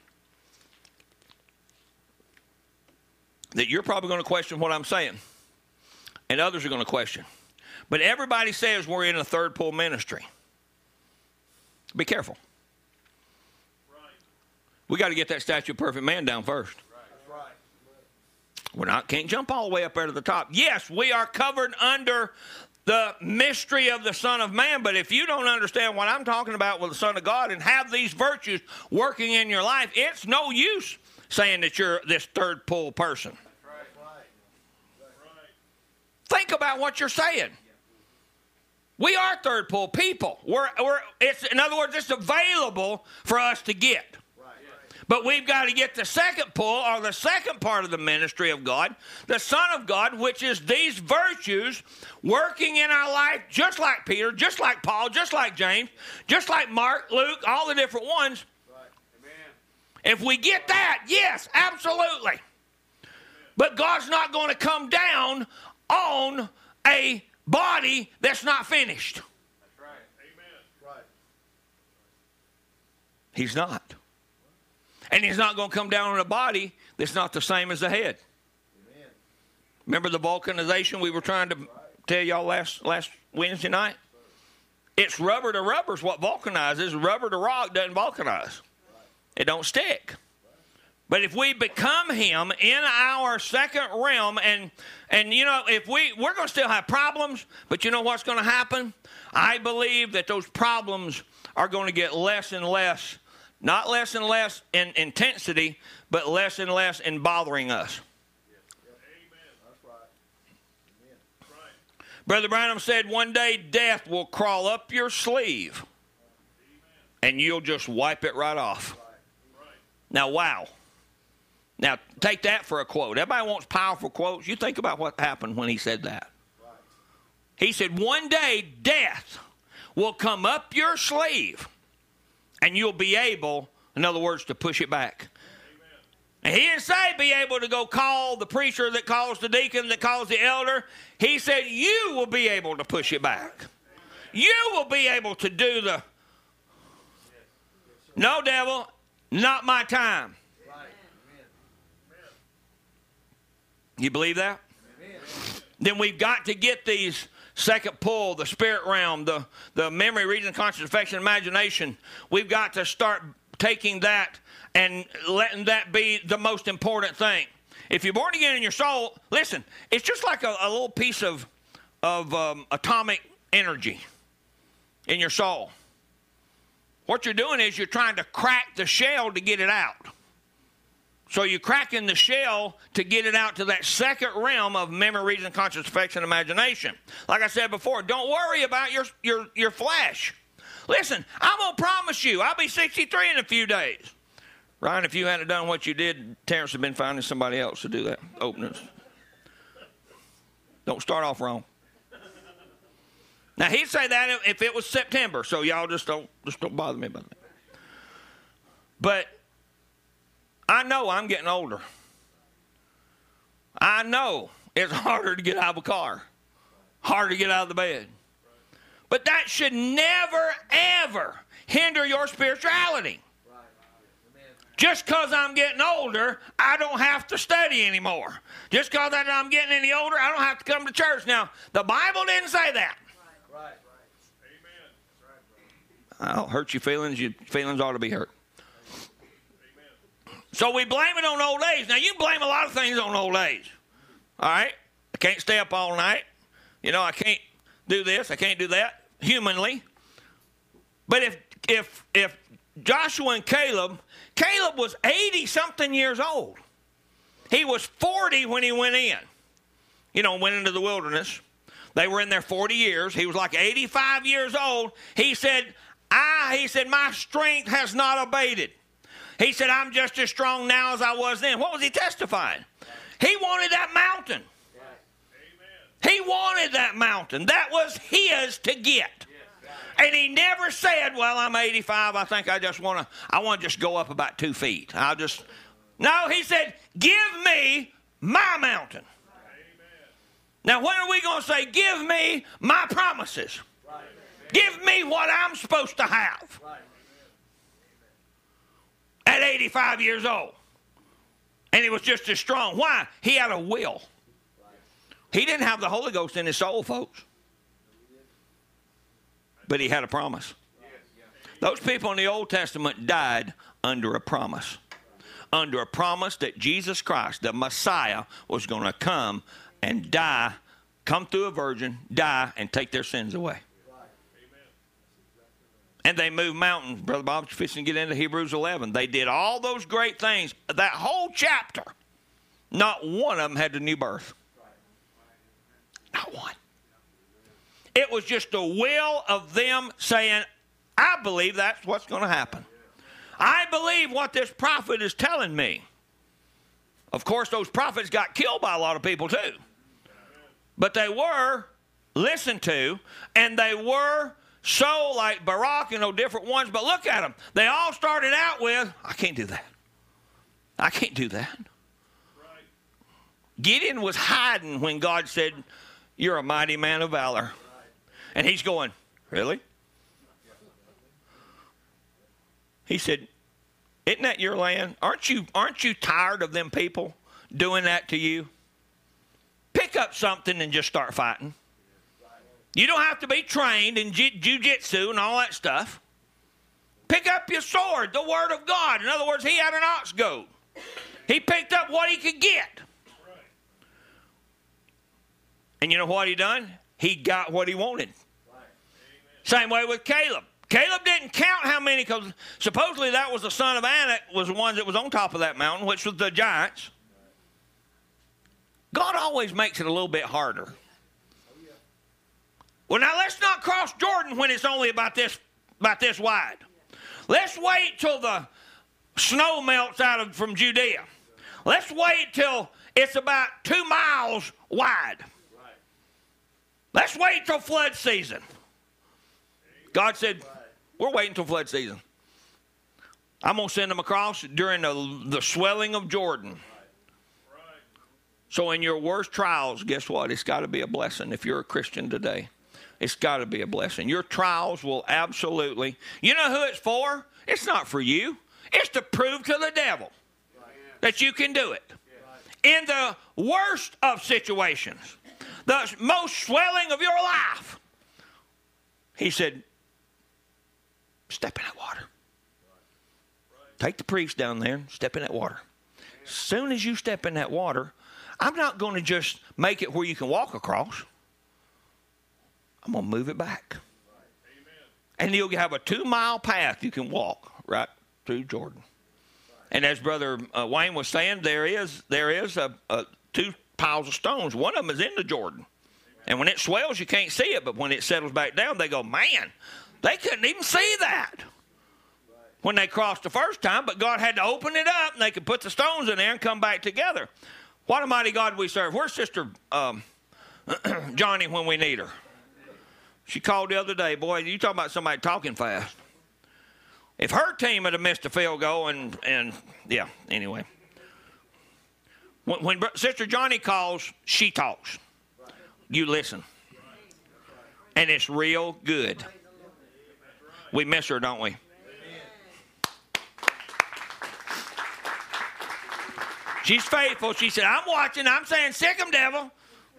that you're probably going to question what I'm saying. And others are going to question. But everybody says we're in a third pull ministry. Be careful. Right. We got to get that statue of perfect man down first. Right. Right. We're not, can't jump all the way up there to the top. Yes, we are covered under the mystery of the Son of Man. But if you don't understand what I'm talking about with the Son of God and have these virtues working in your life, it's no use saying that you're this third pull person. Right. Right. Think about what you're saying. We are third pull people. We're, we're, it's, in other words, it's available for us to get. Right. But we've got to get the second pull, or the second part of the ministry of God, the Son of God, which is these virtues working in our life, just like Peter, just like Paul, just like James, just like Mark, Luke, all the different ones. If we get that, yes, absolutely. But God's not going to come down on a body that's not finished. That's right. Amen. Right. He's not. And he's not going to come down on a body that's not the same as the head. Amen. Remember the vulcanization we were trying to tell y'all last, last Wednesday night? It's rubber to rubber is what vulcanizes. Rubber to rock doesn't vulcanize. It don't stick. But if we become him in our second realm, and, and you know, if we, we're going to still have problems, but you know what's going to happen? I believe that those problems are going to get less and less, not less and less in intensity, but less and less in bothering us. Brother Branham said one day death will crawl up your sleeve and you'll just wipe it right off. Now, wow. Now, take that for a quote. Everybody wants powerful quotes. You think about what happened when he said that. He said, one day death will come up your sleeve and you'll be able, in other words, to push it back. And he didn't say be able to go call the preacher that calls the deacon, that calls the elder. He said you will be able to push it back. You will be able to do the, no, devil, not my time. You believe that? Then we've got to get these second pull, the spirit realm, the, the memory, reason, conscience, affection, imagination. We've got to start taking that and letting that be the most important thing. If you're born again in your soul, listen, it's just like a, a little piece of, of um, atomic energy in your soul. What you're doing is you're trying to crack the shell to get it out. So you're cracking the shell to get it out to that second realm of memory, reason, conscience, affection, imagination. Like I said before, don't worry about your, your, your flesh. Listen, I'm going to promise you, I'll be sixty-three in a few days. Ryan, if you hadn't done what you did, Terrence would have been finding somebody else to do that opening. Don't start off wrong. Now, he'd say that if it was September, so y'all just don't, just don't bother me about that. But I know I'm getting older. I know it's harder to get out of a car, harder to get out of the bed. But that should never, ever hinder your spirituality. Just because I'm getting older, I don't have to study anymore. Just because I'm getting any older, I don't have to come to church. Now, the Bible didn't say that. Right. Right. Amen. I'll hurt your feelings. Your feelings ought to be hurt. Amen. So we blame it on old age. Now, you can blame a lot of things on old age. All right? I can't stay up all night. You know, I can't do this. I can't do that humanly. But if if if Joshua and Caleb... Caleb was eighty-something years old. He was forty when he went in. You know, went into the wilderness. They were in there forty years. He was like eighty-five years old. He said, I, he said, my strength has not abated. He said, I'm just as strong now as I was then. What was he testifying? He wanted that mountain. He wanted that mountain. That was his to get. And he never said, well, I'm eighty-five. I think I just want to, I want to just go up about two feet. I'll just, no, he said, give me my mountain. Amen. Now, when are we going to say, give me my promises? Right. Give me what I'm supposed to have. Right. At eighty-five years old. And he was just as strong. Why? He had a will. Right. He didn't have the Holy Ghost in his soul, folks. But he had a promise. Those people in the Old Testament died under a promise. Under a promise that Jesus Christ, the Messiah, was going to come and die, come through a virgin, die, and take their sins away. And they moved mountains. Brother Bob's fixing to get into Hebrews eleven. They did all those great things. That whole chapter, not one of them had the new birth. Not one. It was just the will of them saying, I believe that's what's going to happen. I believe what this prophet is telling me. Of course, those prophets got killed by a lot of people too. But they were listened to, and they were so like Barak and those different ones. But look at them. They all started out with, I can't do that. I can't do that. Gideon was hiding when God said, you're a mighty man of valor. And he's going, really? He said, isn't that your land? Aren't you, aren't you tired of them people doing that to you? Pick up something and just start fighting. You don't have to be trained in jiu-jitsu and all that stuff. Pick up your sword, the word of God. In other words, he had an ox goad. He picked up what he could get. And you know what he done? He got what he wanted. Same way with Caleb. Caleb didn't count how many, because supposedly that was the son of Anak, was the one that was on top of that mountain, which was the giants. God always makes it a little bit harder. Well, now let's not cross Jordan when it's only about this, about this wide. Let's wait till the snow melts out of from Judea. Let's wait till it's about two miles wide. Let's wait till flood season. God said, we're waiting till flood season. I'm going to send them across during the, the swelling of Jordan. So in your worst trials, guess what? It's got to be a blessing if you're a Christian today. It's got to be a blessing. Your trials will absolutely... You know who it's for? It's not for you. It's to prove to the devil that you can do it. In the worst of situations, the most swelling of your life, he said, step in that water. Take the priest down there and step in that water. As soon as you step in that water, I'm not going to just make it where you can walk across. I'm going to move it back. And you'll have a two-mile path you can walk right through Jordan. And as Brother uh, Wayne was saying, there is there is a, a two piles of stones. One of them is in the Jordan. And when it swells, you can't see it. But when it settles back down, they go, man, they couldn't even see that when they crossed the first time. But God had to open it up, and they could put the stones in there and come back together. What a mighty God we serve. Where's Sister um, Johnny when we need her? She called the other day. Boy, you talking about somebody talking fast. If her team had missed a field goal, and, and yeah, anyway. When, when Sister Johnny calls, she talks. You listen. And it's real good. We miss her, don't we? She's faithful. She said, I'm watching. I'm saying, sick 'em, devil.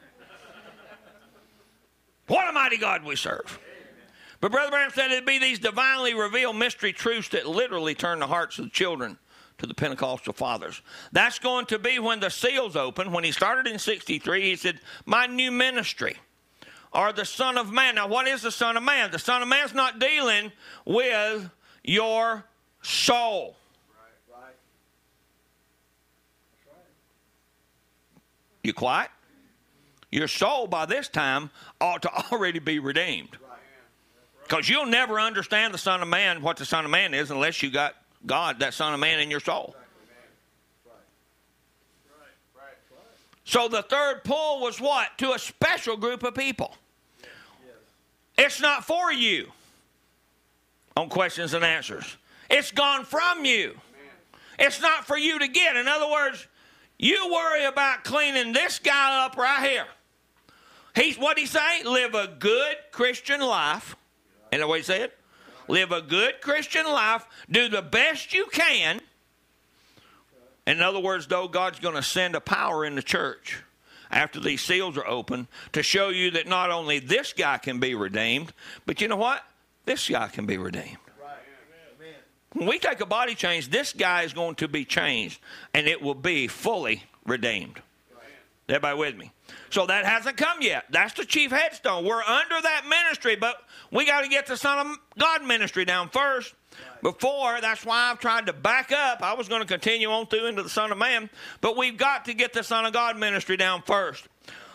What a mighty God we serve. But Brother Branham said it'd be these divinely revealed mystery truths that literally turn the hearts of the children to the Pentecostal fathers. That's going to be when the seals open. When he started in sixty-three, he said, my new ministry, or the Son of Man. Now, what is the Son of Man? The Son of Man's not dealing with your soul. Right, right. That's right. You quiet? Your soul by this time ought to already be redeemed. Because you'll never understand the Son of Man, what the Son of Man is, unless you got God, that Son of Man, in your soul. So the third pull was what? To a special group of people. It's not for you on questions and answers. It's gone from you. It's not for you to get. In other words, you worry about cleaning this guy up right here. He's, what'd he say? Live a good Christian life. Isn't that what he said? Live a good Christian life. Do the best you can. In other words, though, God's going to send a power in the church after these seals are open to show you that not only this guy can be redeemed, but you know what? This guy can be redeemed. When we take a body change, this guy is going to be changed, and it will be fully redeemed. Everybody with me? So that hasn't come yet. That's the chief headstone. We're under that ministry, but we got to get the Son of God ministry down first. Before, that's why I've tried to back up. I was going to continue on through into the Son of Man, but we've got to get the Son of God ministry down first.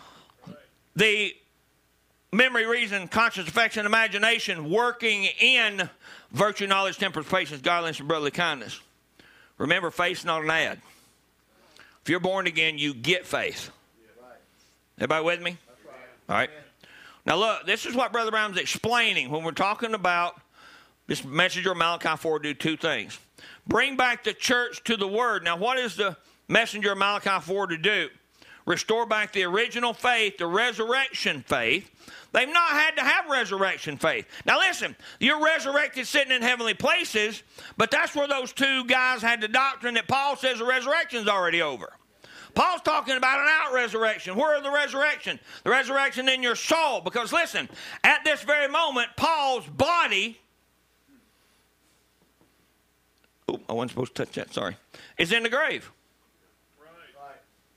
The memory, reason, conscience, affection, imagination, working in virtue, knowledge, temperance, patience, godliness, and brotherly kindness. Remember, faith's not an ad. If you're born again, you get faith. Everybody with me? All right. Now look, this is what Brother Brown's explaining when we're talking about this messenger of Malachi four. Do two things. Bring back the church to the Word. Now what is the messenger of Malachi four to do? Restore back the original faith, the resurrection faith. They've not had to have resurrection faith. Now listen, you're resurrected sitting in heavenly places, but that's where those two guys had the doctrine that Paul says the resurrection's already over. Paul's talking about an out resurrection. Where is the resurrection? The resurrection in your soul. Because listen, at this very moment, Paul's body, oh, I wasn't supposed to touch that, sorry, is in the grave.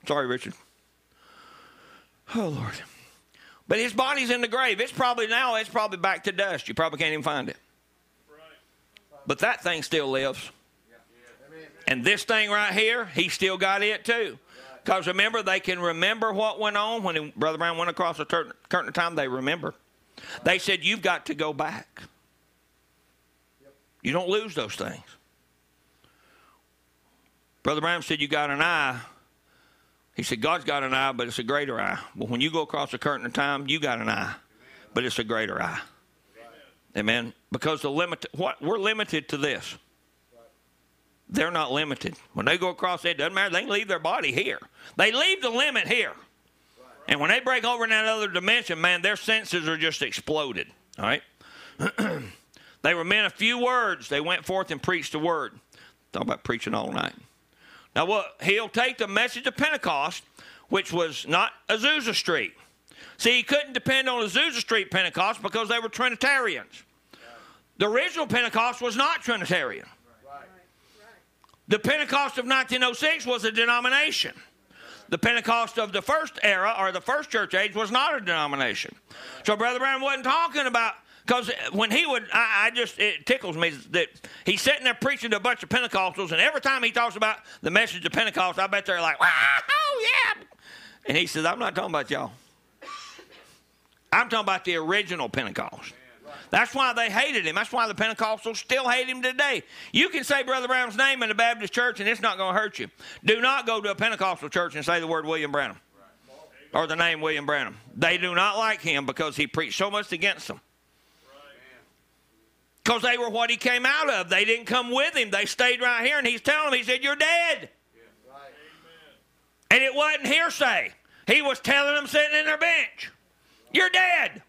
Sorry, Richard. Oh, Lord. But his body's in the grave. It's probably now, it's probably back to dust. You probably can't even find it. But that thing still lives. And this thing right here, he still got it too. Because remember, they can remember what went on when he, Brother Brown went across the curtain of time. They remember. They said, you've got to go back. You don't lose those things. Brother Brown said, you got an eye. He said, God's got an eye, but it's a greater eye. Well, when you go across the curtain of time, you got an eye, but it's a greater eye. Amen. Because the limit, what we're limited to this. They're not limited. When they go across, it doesn't matter. They can leave their body here. They leave the limit here. And when they break over in that other dimension, man, their senses are just exploded. All right? They were men of few words. They went forth and preached the word. Talk about preaching all night. Now, what? He'll take the message of Pentecost, which was not Azusa Street. See, he couldn't depend on Azusa Street Pentecost because they were Trinitarians. The original Pentecost was not Trinitarian. The Pentecost of nineteen oh six was a denomination. The Pentecost of the first era, or the first church age, was not a denomination. So Brother Brown wasn't talking about, because when he would, I, I just, it tickles me that he's sitting there preaching to a bunch of Pentecostals, and every time he talks about the message of Pentecost, I bet they're like, oh yeah. And he says, I'm not talking about y'all. I'm talking about the original Pentecost. That's why they hated him. That's why the Pentecostals still hate him today. You can say Brother Brown's name in the Baptist church, and it's not going to hurt you. Do not go to a Pentecostal church and say the word William Branham or the name William Branham. They do not like him because he preached so much against them. Because they were what he came out of. They didn't come with him. They stayed right here, and he's telling them, he said, you're dead. And it wasn't hearsay. He was telling them sitting in their bench, you're dead.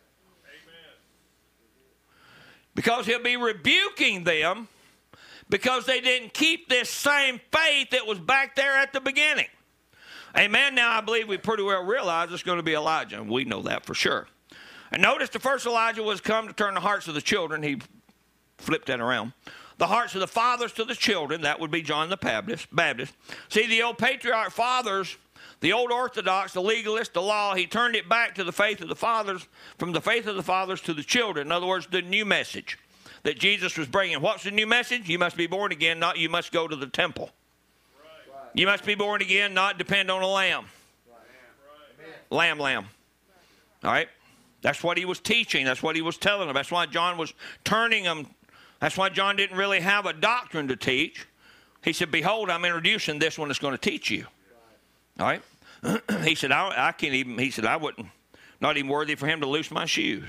Because he'll be rebuking them because they didn't keep this same faith that was back there at the beginning. Amen. Now, I believe we pretty well realize it's going to be Elijah, and we know that for sure. And notice the first Elijah was come to turn the hearts of the children. He flipped that around. The hearts of the fathers to the children. That would be John the Baptist. Baptist. See, the old patriarch fathers, the old Orthodox, the legalist, the law, he turned it back to the faith of the fathers, from the faith of the fathers to the children. In other words, the new message that Jesus was bringing. What's the new message? You must be born again, not you must go to the temple. Right. You must be born again, not depend on a lamb. Right. Lamb, lamb. All right? That's what he was teaching. That's what he was telling them. That's why John was turning them. That's why John didn't really have a doctrine to teach. He said, behold, I'm introducing this one that's going to teach you. All right? He said, I, I can't even, he said, I wouldn't, not even worthy for him to loose my shoes.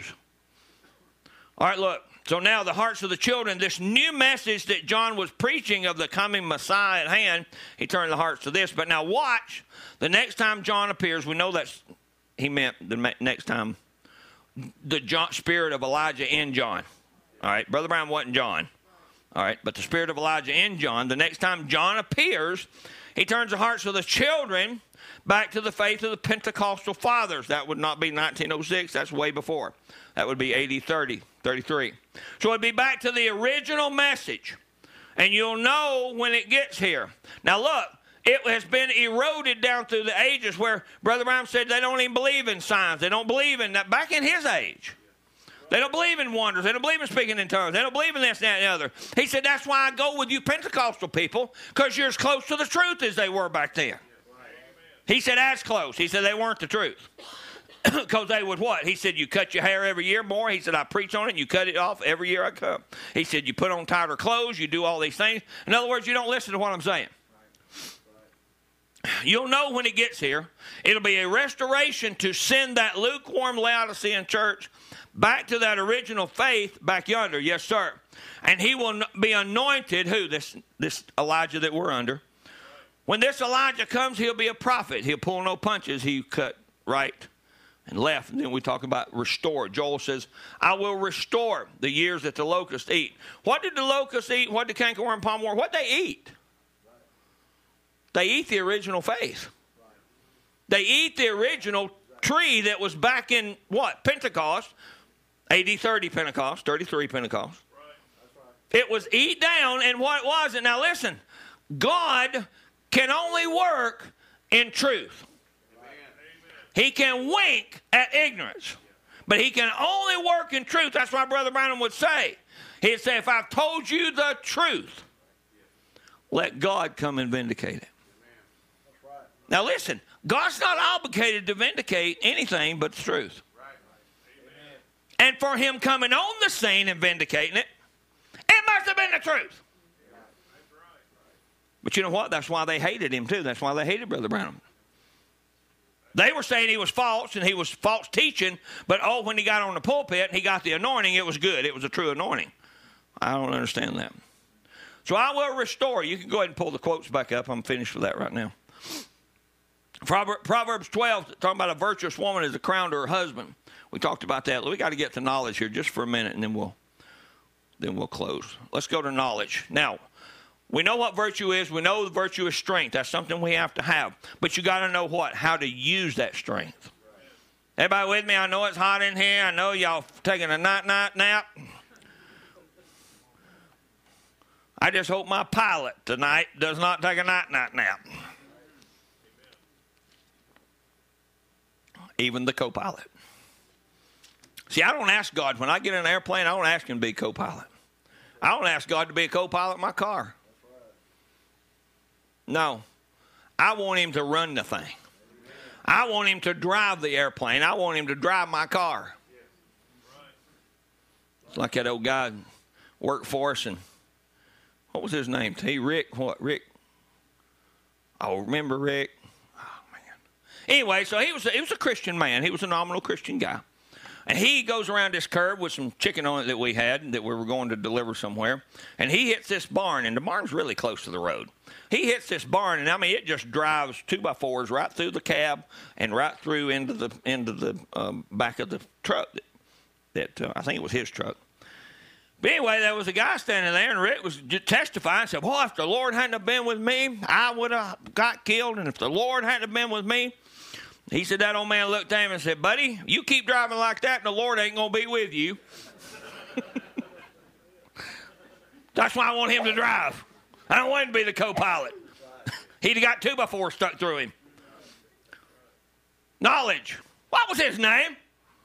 All right, look. So now the hearts of the children, this new message that John was preaching of the coming Messiah at hand, he turned the hearts to this. But now watch, the next time John appears, we know that's, he meant the next time, the John, spirit of Elijah in John. All right, Brother Brown wasn't John. All right, but the spirit of Elijah in John, the next time John appears, he turns the hearts of the children back to the faith of the Pentecostal fathers. That would not be nineteen oh six. That's way before. That would be A D thirty, thirty-three. So it would be back to the original message. And you'll know when it gets here. Now look, it has been eroded down through the ages where Brother Brown said they don't even believe in signs. They don't believe in that. Back in his age. They don't believe in wonders. They don't believe in speaking in tongues. They don't believe in this, that, and the other. He said, that's why I go with you Pentecostal people, because you're as close to the truth as they were back then. He said, as close. He said, they weren't the truth. Because they would what? He said, you cut your hair every year more. He said, I preach on it, and you cut it off every year I come. He said, you put on tighter clothes, you do all these things. In other words, you don't listen to what I'm saying. You'll know when it gets here. It'll be a restoration to send that lukewarm Laodicean church back to that original faith back yonder. Yes, sir. And he will be anointed. Who? This, this Elijah that we're under. When this Elijah comes, he'll be a prophet. He'll pull no punches. He cut right and left. And then we talk about restore. Joel says, I will restore the years that the locusts eat. What did the locusts eat? What did the cankerworm, palmworm? What did they eat? They eat the original faith. They eat the original tree that was back in what? Pentecost. A D thirty Pentecost. thirty-three Pentecost. It was eat down, and what was it? Now listen, God can only work in truth. He can wink at ignorance. But he can only work in truth. That's why Brother Branham would say. He'd say, if I've told you the truth, let God come and vindicate it. Now listen, God's not obligated to vindicate anything but the truth. And for him coming on the scene and vindicating it, it must have been the truth. But you know what? That's why they hated him too. That's why they hated Brother Branham. They were saying he was false and he was false teaching, but oh, when he got on the pulpit and he got the anointing, it was good. It was a true anointing. I don't understand that. So I will restore. You can go ahead and pull the quotes back up. I'm finished with that right now. Proverbs twelve, talking about a virtuous woman is a crown to her husband. We talked about that. We got to get to knowledge here just for a minute, and then we'll then we'll close. Let's go to knowledge. Now, we know what virtue is. We know the virtue is strength. That's something we have to have. But you got to know what? How to use that strength. Everybody with me? I know it's hot in here. I know y'all taking a night-night nap. I just hope my pilot tonight does not take a night-night nap. Even the co-pilot. See, I don't ask God, when I get in an airplane, I don't ask him to be a co-pilot. I don't ask God to be a co-pilot in my car. No. I want him to run the thing. I want him to drive the airplane. I want him to drive my car. It's like that old guy worked for us, and what was his name? He Rick, what, Rick? Oh, remember Rick? Oh, man. Anyway, so he was, a, he was a Christian man. He was a nominal Christian guy. And he goes around this curve with some chicken on it that we had that we were going to deliver somewhere. And he hits this barn, and the barn's really close to the road. He hits this barn, and I mean, it just drives two by fours right through the cab and right through into the into the um, back of the truck. That, that uh, I think it was his truck. But anyway, there was a guy standing there, and Rick was testifying. Said, "Well, if the Lord hadn't have been with me, I would have got killed. And if the Lord hadn't have been with me," he said, that old man looked at him and said, "Buddy, you keep driving like that, and the Lord ain't going to be with you." That's why I want him to drive. I don't want him to be the co-pilot. He'd have got two by four stuck through him. Knowledge. What was his name?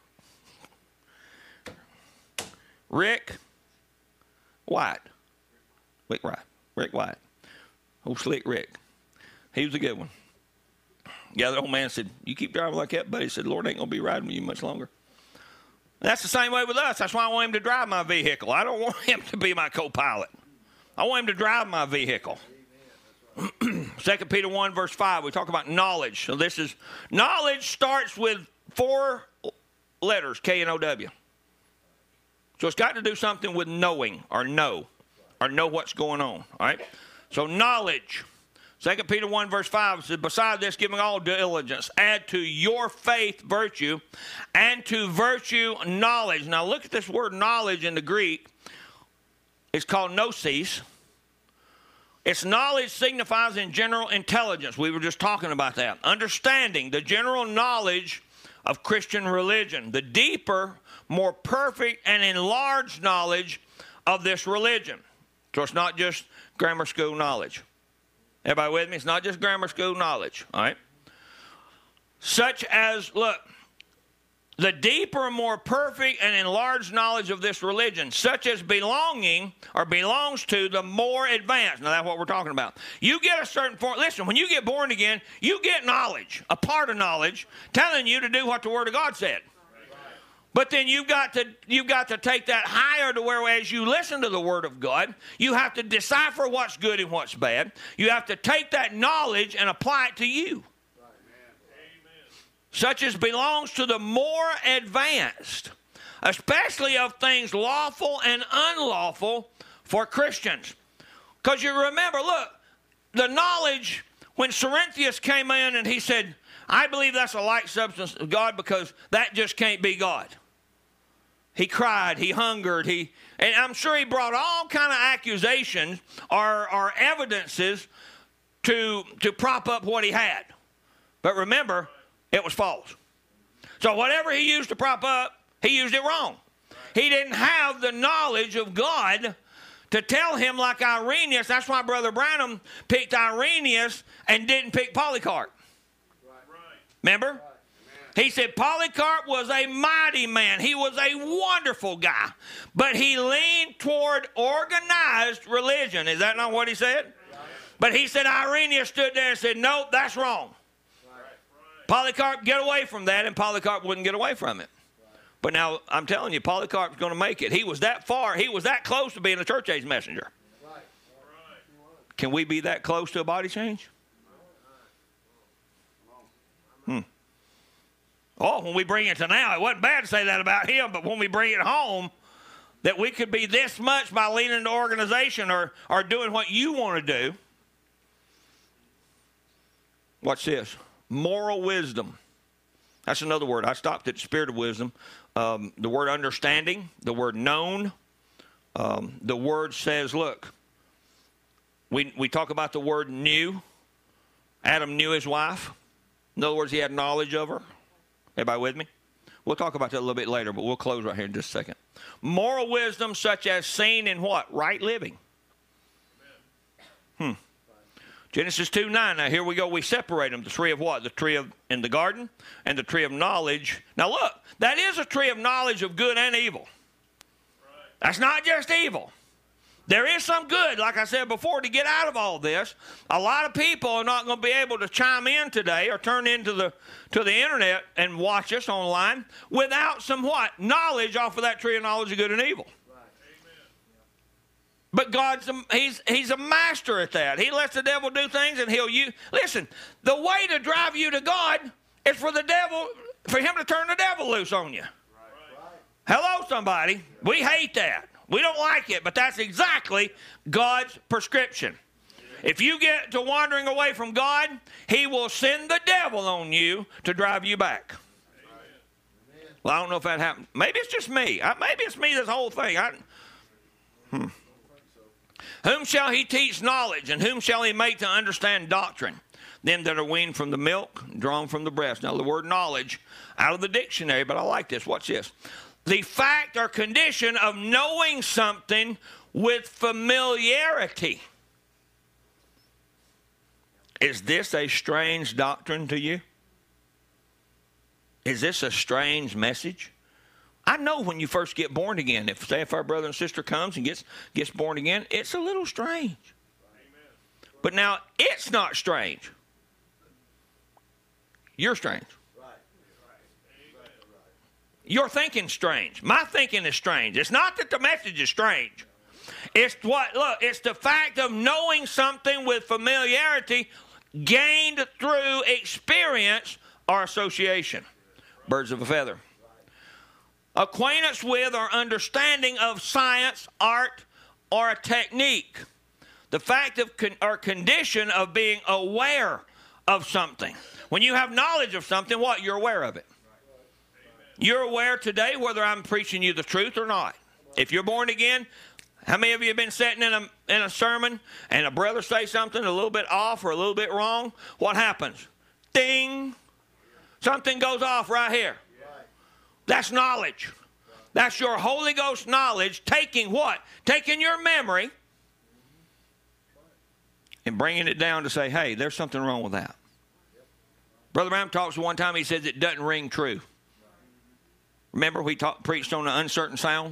Rick White. Rick White. Rick White. Old slick Rick. He was a good one. Yeah, the old man said, "You keep driving like that, buddy." He said, "The Lord ain't going to be riding with you much longer." And that's the same way with us. That's why I want him to drive my vehicle. I don't want him to be my co-pilot. I want him to drive my vehicle. Second Peter one, verse five, we talk about knowledge. So this is, knowledge starts with four letters, K and O W. So it's got to do something with knowing, or know, or know what's going on. All right? So knowledge. Second Peter one, verse five says, "Beside this, giving all diligence, add to your faith virtue, and to virtue knowledge." Now look at this word knowledge in the Greek. It's called gnosis. Its knowledge signifies in general intelligence. We were just talking about that. Understanding, the general knowledge of Christian religion. The deeper, more perfect, and enlarged knowledge of this religion. So it's not just grammar school knowledge. Everybody with me? It's not just grammar school knowledge, all right? Such as, look, the deeper, more perfect, and enlarged knowledge of this religion, such as belonging or belongs to the more advanced. Now, that's what we're talking about. You get a certain form. Listen, when you get born again, you get knowledge, a part of knowledge, telling you to do what the Word of God said. But then you've got to you've got to take that higher to where as you listen to the Word of God, you have to decipher what's good and what's bad. You have to take that knowledge and apply it to you. Such as belongs to the more advanced, especially of things lawful and unlawful for Christians. Because you remember, look, the knowledge, when Cerinthius came in and he said, "I believe that's a like substance of God because that just can't be God." He cried, he hungered, he, and I'm sure he brought all kind of accusations or, or evidences to, to prop up what he had. But remember, it was false. So whatever he used to prop up, he used it wrong. He didn't have the knowledge of God to tell him like Irenaeus. That's why Brother Branham picked Irenaeus and didn't pick Polycarp. Remember? He said Polycarp was a mighty man. He was a wonderful guy. But he leaned toward organized religion. Is that not what he said? But he said Irenaeus stood there and said, no, that's wrong. Polycarp, get away from that. And Polycarp wouldn't get away from it. But now, I'm telling you, Polycarp's going to make it. He was that far. He was that close to being a church age messenger. Can we be that close to a body change? Hmm. Oh, when we bring it to now, it wasn't bad to say that about him, but when we bring it home, that we could be this much by leaning into organization or, or doing what you want to do. Watch this. Moral wisdom. That's another word. I stopped at spirit of wisdom. Um, the word understanding, the word known. Um, the word says, look, we, we talk about the word knew. Adam knew his wife. In other words, he had knowledge of her. Everybody with me? We'll talk about that a little bit later, but we'll close right here in just a second. Moral wisdom such as seen in what? Right living. Hmm. Genesis two nine. Now here we go. We separate them. The tree of what? The tree of in the garden and the tree of knowledge. Now look, that is a tree of knowledge of good and evil. That's not just evil. There is some good, like I said before, to get out of all this. A lot of people are not going to be able to chime in today or turn into the to the internet and watch us online without some what? Knowledge off of that tree of knowledge of good and evil. Right. But God's a, he's he's a master at that. He lets the devil do things and he'll use. Listen, the way to drive you to God is for the devil, for him to turn the devil loose on you. Right. Hello, somebody. We hate that. We don't like it, but that's exactly God's prescription. If you get to wandering away from God, he will send the devil on you to drive you back. Amen. Well, I don't know if that happened. Maybe it's just me. Maybe it's me, this whole thing. I, hmm. Whom shall he teach knowledge, and whom shall he make to understand doctrine? Them that are weaned from the milk, drawn from the breast. Now, the word knowledge, out of the dictionary, but I like this. Watch this. The fact or condition of knowing something with familiarity. Is this a strange doctrine to you? Is this a strange message? I know when you first get born again, if say if our brother and sister comes and gets gets born again, it's a little strange. Amen. But now it's not strange. You're strange. Your thinking's strange. My thinking is strange. It's not that the message is strange. It's what, look, it's the fact of knowing something with familiarity gained through experience or association. Birds of a feather. Acquaintance with or understanding of science, art, or a technique. The fact of con- or condition of being aware of something. When you have knowledge of something, what? You're aware of it. You're aware today whether I'm preaching you the truth or not. If you're born again, how many of you have been sitting in a, in a sermon and a brother say something a little bit off or a little bit wrong? What happens? Ding! Something goes off right here. That's knowledge. That's your Holy Ghost knowledge taking what? Taking your memory and bringing it down to say, hey, there's something wrong with that. Brother Branham talks one time, he says it doesn't ring true. Remember we talk, preached on the uncertain sound?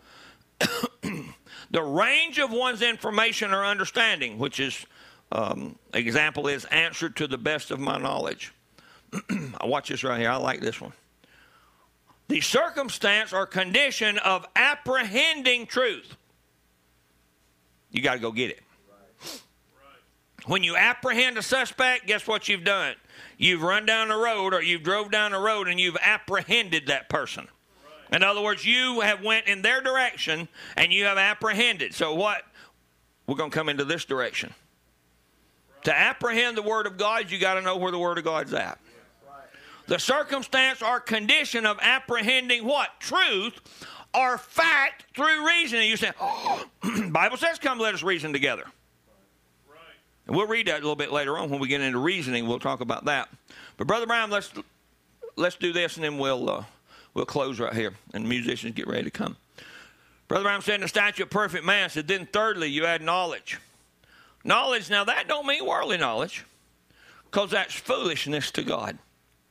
The range of one's information or understanding, which is, um, example is answered to the best of my knowledge. I watch this right here. I like this one. The circumstance or condition of apprehending truth. You got to go get it. Right. When you apprehend a suspect, guess what you've done? You've run down the road or you've drove down the road and you've apprehended that person. Right. In other words, you have went in their direction and you have apprehended. So what? We're going to come into this direction. Right. To apprehend the Word of God, you got to know where the Word of God's at. Right. The circumstance or condition of apprehending what? Truth or fact through reasoning. You say, oh, Bible says, come let us reason together. And we'll read that a little bit later on when we get into reasoning. We'll talk about that. But Brother Brown, let's let's do this, and then we'll uh, we'll close right here, and the musicians get ready to come. Brother Brown said, in the statue of perfect man, said, then thirdly, you add knowledge. Knowledge, now that don't mean worldly knowledge, because that's foolishness to God.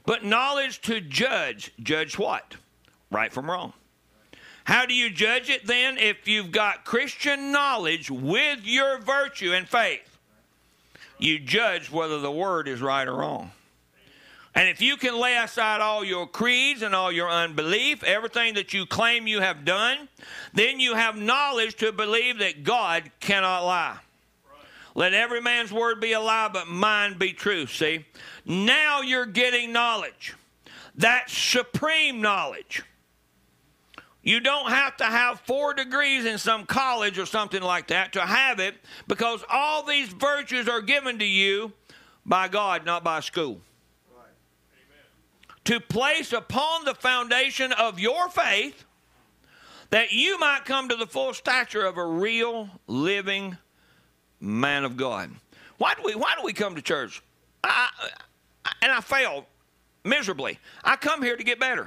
but knowledge to judge. Judge what? Right from wrong. How do you judge it then? If you've got Christian knowledge with your virtue and faith, you judge whether the word is right or wrong. And if you can lay aside all your creeds and all your unbelief, everything that you claim you have done, then you have knowledge to believe that God cannot lie. Let every man's word be a lie, but mine be true. See? Now you're getting knowledge. That's supreme knowledge. You don't have to have four degrees in some college or something like that to have it, because all these virtues are given to you by God, not by school. Right. To place upon the foundation of your faith that you might come to the full stature of a real, living man of God. Why do we, why do we come to church? I, I, and I fail miserably. I come here to get better.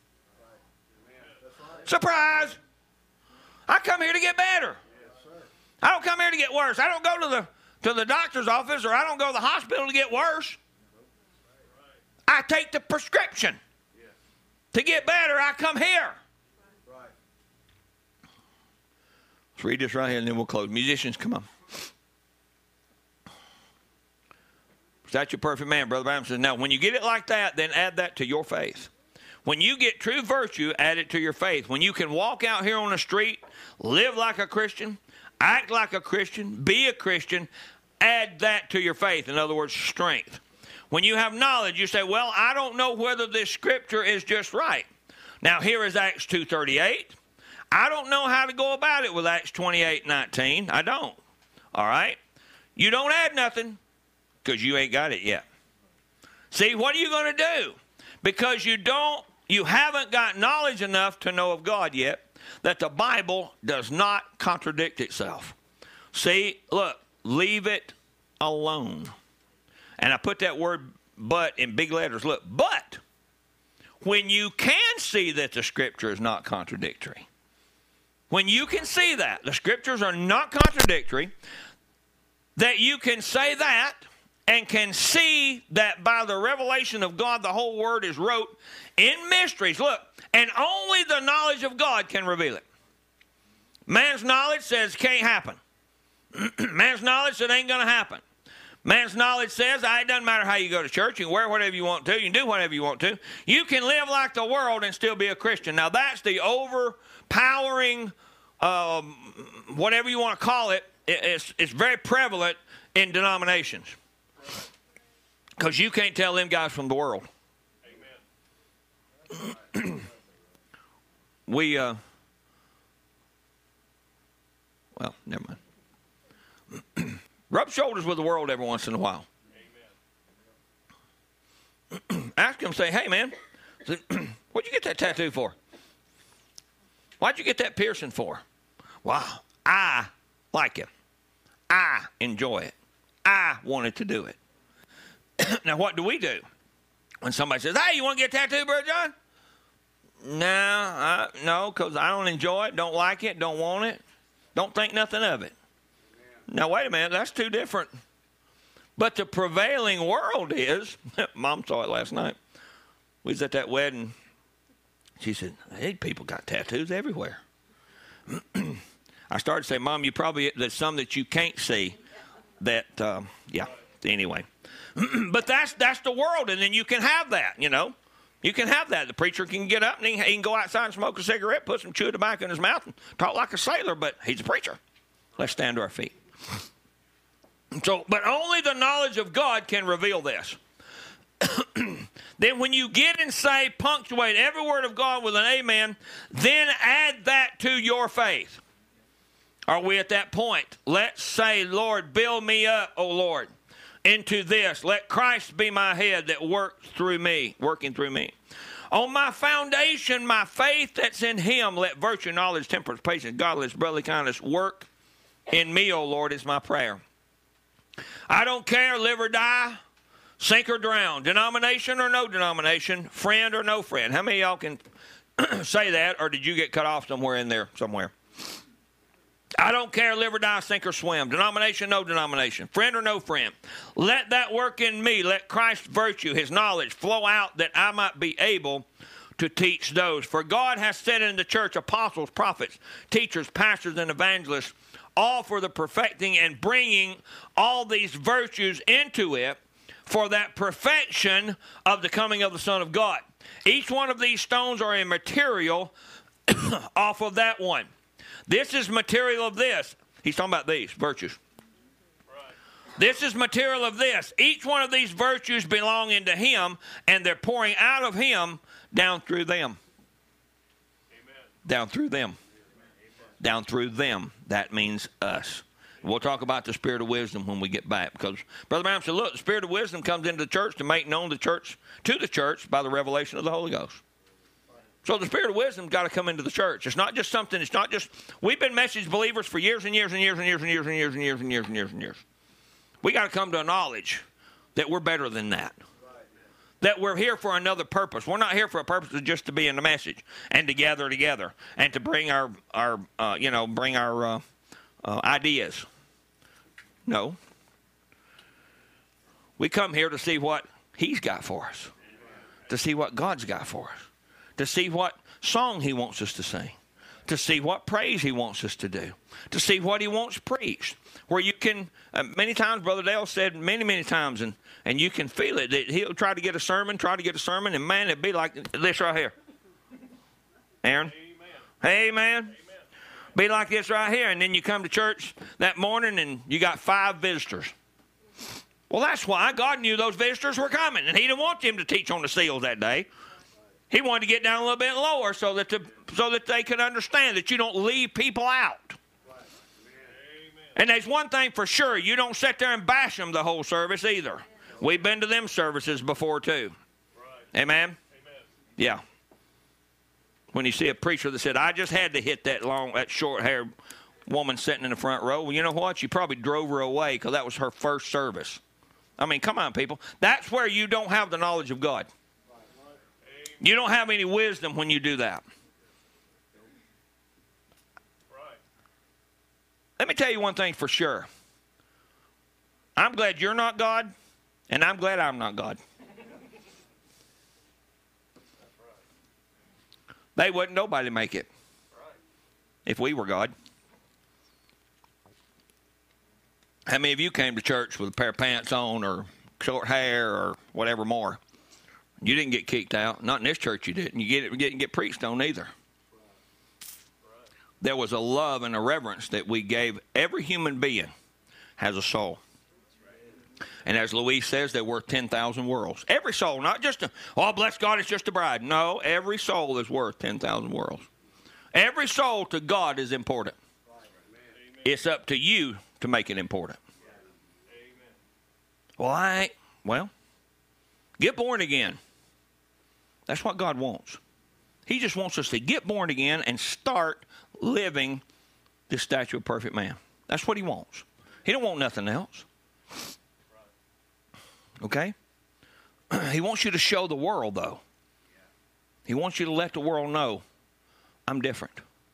Surprise! I come here to get better. I don't come here to get worse. I don't go to the to the doctor's office, or I don't go to the hospital to get worse. I take the prescription. To get better, I come here. Let's read this right here and then we'll close. Musicians, come on. Is that your perfect man? Brother Branham says, now, when you get it like that, then add that to your faith. When you get true virtue, add it to your faith. When you can walk out here on the street, live like a Christian, act like a Christian, be a Christian, add that to your faith. In other words, strength. When you have knowledge, you say, well, I don't know whether this scripture is just right. Now, here is Acts two thirty-eight. I don't know how to go about it with Acts twenty-eight nineteen. I don't. All right? You don't add nothing because you ain't got it yet. See, what are you going to do? Because you don't You haven't got knowledge enough to know of God yet that the Bible does not contradict itself. See, look, leave it alone. And I put that word but in big letters. Look, but when you can see that the Scripture is not contradictory, when you can see that the Scriptures are not contradictory, that you can say that and can see that by the revelation of God, the whole Word is wrote in mysteries. Look, and only the knowledge of God can reveal it. Man's knowledge says it can't happen. Man's knowledge says it ain't going to happen. Man's knowledge says ah, it doesn't matter how you go to church. You can wear whatever you want to. You can do whatever you want to. You can live like the world and still be a Christian. Now, that's the overpowering, um, whatever you want to call it. It's, it's very prevalent in denominations. Because you can't tell them guys from the world. Amen. we, uh, well, never mind. Rub shoulders with the world every once in a while. Amen. Ask them, say, hey, man, what'd you get that tattoo for? Why'd you get that piercing for? Wow, I like it. I enjoy it. I wanted to do it. Now, what do we do? When somebody says, hey, you want to get a tattoo, Brother John? No, I, no, because I don't enjoy it, don't like it, don't want it, don't think nothing of it. Amen. Now, wait a minute, that's two different. But the prevailing world is, Mom saw it last night. We was at that wedding. She said, hey, people got tattoos everywhere. I started to say, Mom, you probably, there's some that you can't see that, um, yeah, anyway. But that's that's the world, and then you can have that, you know. You can have that. The preacher can get up and he, he can go outside and smoke a cigarette, put some chewing tobacco in his mouth, and talk like a sailor, but he's a preacher. Let's stand to our feet. So, but only the knowledge of God can reveal this. Then when you get and say, punctuate every word of God with an amen, then add that to your faith. Are we at that point? Let's say, Lord, build me up, O Lord, into this. Let Christ be my head that works through me, working through me. On my foundation, my faith that's in him, let virtue, knowledge, temperance, patience, godliness, brotherly kindness work in me, O Lord, is my prayer. I don't care, live or die, sink or drown, denomination or no denomination, friend or no friend. How many of y'all can say that, or did you get cut off somewhere in there, somewhere? I don't care, live or die, sink or swim. Denomination, no denomination. Friend or no friend. Let that work in me. Let Christ's virtue, his knowledge, flow out that I might be able to teach those. For God has set in the church apostles, prophets, teachers, pastors, and evangelists, all for the perfecting and bringing all these virtues into it for that perfection of the coming of the Son of God. Each one of these stones are a material off of that one. This is material of this. He's talking about these virtues. Right. This is material of this. Each one of these virtues belong into him, and they're pouring out of him down through them. Amen. Down through them. Amen. Down through them. That means us. We'll talk about the spirit of wisdom when we get back. Because Brother Branham said, look, the spirit of wisdom comes into the church to make known the church to the church by the revelation of the Holy Ghost. So the spirit of wisdom's got to come into the church. It's not just something, it's not just, we've been message believers for years and years and years and years and years and years and years and years and years and years. We got to come to a knowledge that we're better than that. That we're here for another purpose. We're not here for a purpose of just to be in the message and to gather together and to bring our, our uh, you know, bring our uh, uh, ideas. No. We come here to see what he's got for us. To see what God's got for us. To see what song he wants us to sing. To see what praise he wants us to do. To see what he wants preached. Where you can, uh, many times, Brother Dale said many, many times, and, and you can feel it, that he'll try to get a sermon, try to get a sermon, and man, it'd be like this right here. Aaron? Amen. Amen. Amen. Be like this right here, and then you come to church that morning and you got five visitors. Well, that's why God knew those visitors were coming, and he didn't want them to teach on the seals that day. He wanted to get down a little bit lower so that the, so that they could understand that you don't leave people out. Right. And there's one thing for sure. You don't sit there and bash them the whole service either. We've been to them services before too. Right. Amen? Amen? Yeah. When you see a preacher that said, I just had to hit that long, that short-haired woman sitting in the front row. Well, you know what? You probably drove her away because that was her first service. I mean, come on, people. That's where you don't have the knowledge of God. You don't have any wisdom when you do that. Right. Let me tell you one thing for sure. I'm glad you're not God, and I'm glad I'm not God. They wouldn't nobody make it if we were God. How many of you came to church with a pair of pants on or short hair or whatever more? You didn't get kicked out. Not in this church you didn't. You get, didn't get preached on either. There was a love and a reverence that we gave. Every human being has a soul. And as Louise says, they're worth ten thousand worlds. Every soul, not just a, oh, bless God, it's just a bride. No, every soul is worth ten thousand worlds. Every soul to God is important. It's up to you to make it important. Well, I ain't. Well, get born again. That's what God wants. He just wants us to get born again and start living this statue of perfect man. That's what he wants. He don't want nothing else. Okay? He wants you to show the world, though. He wants you to let the world know, I'm different.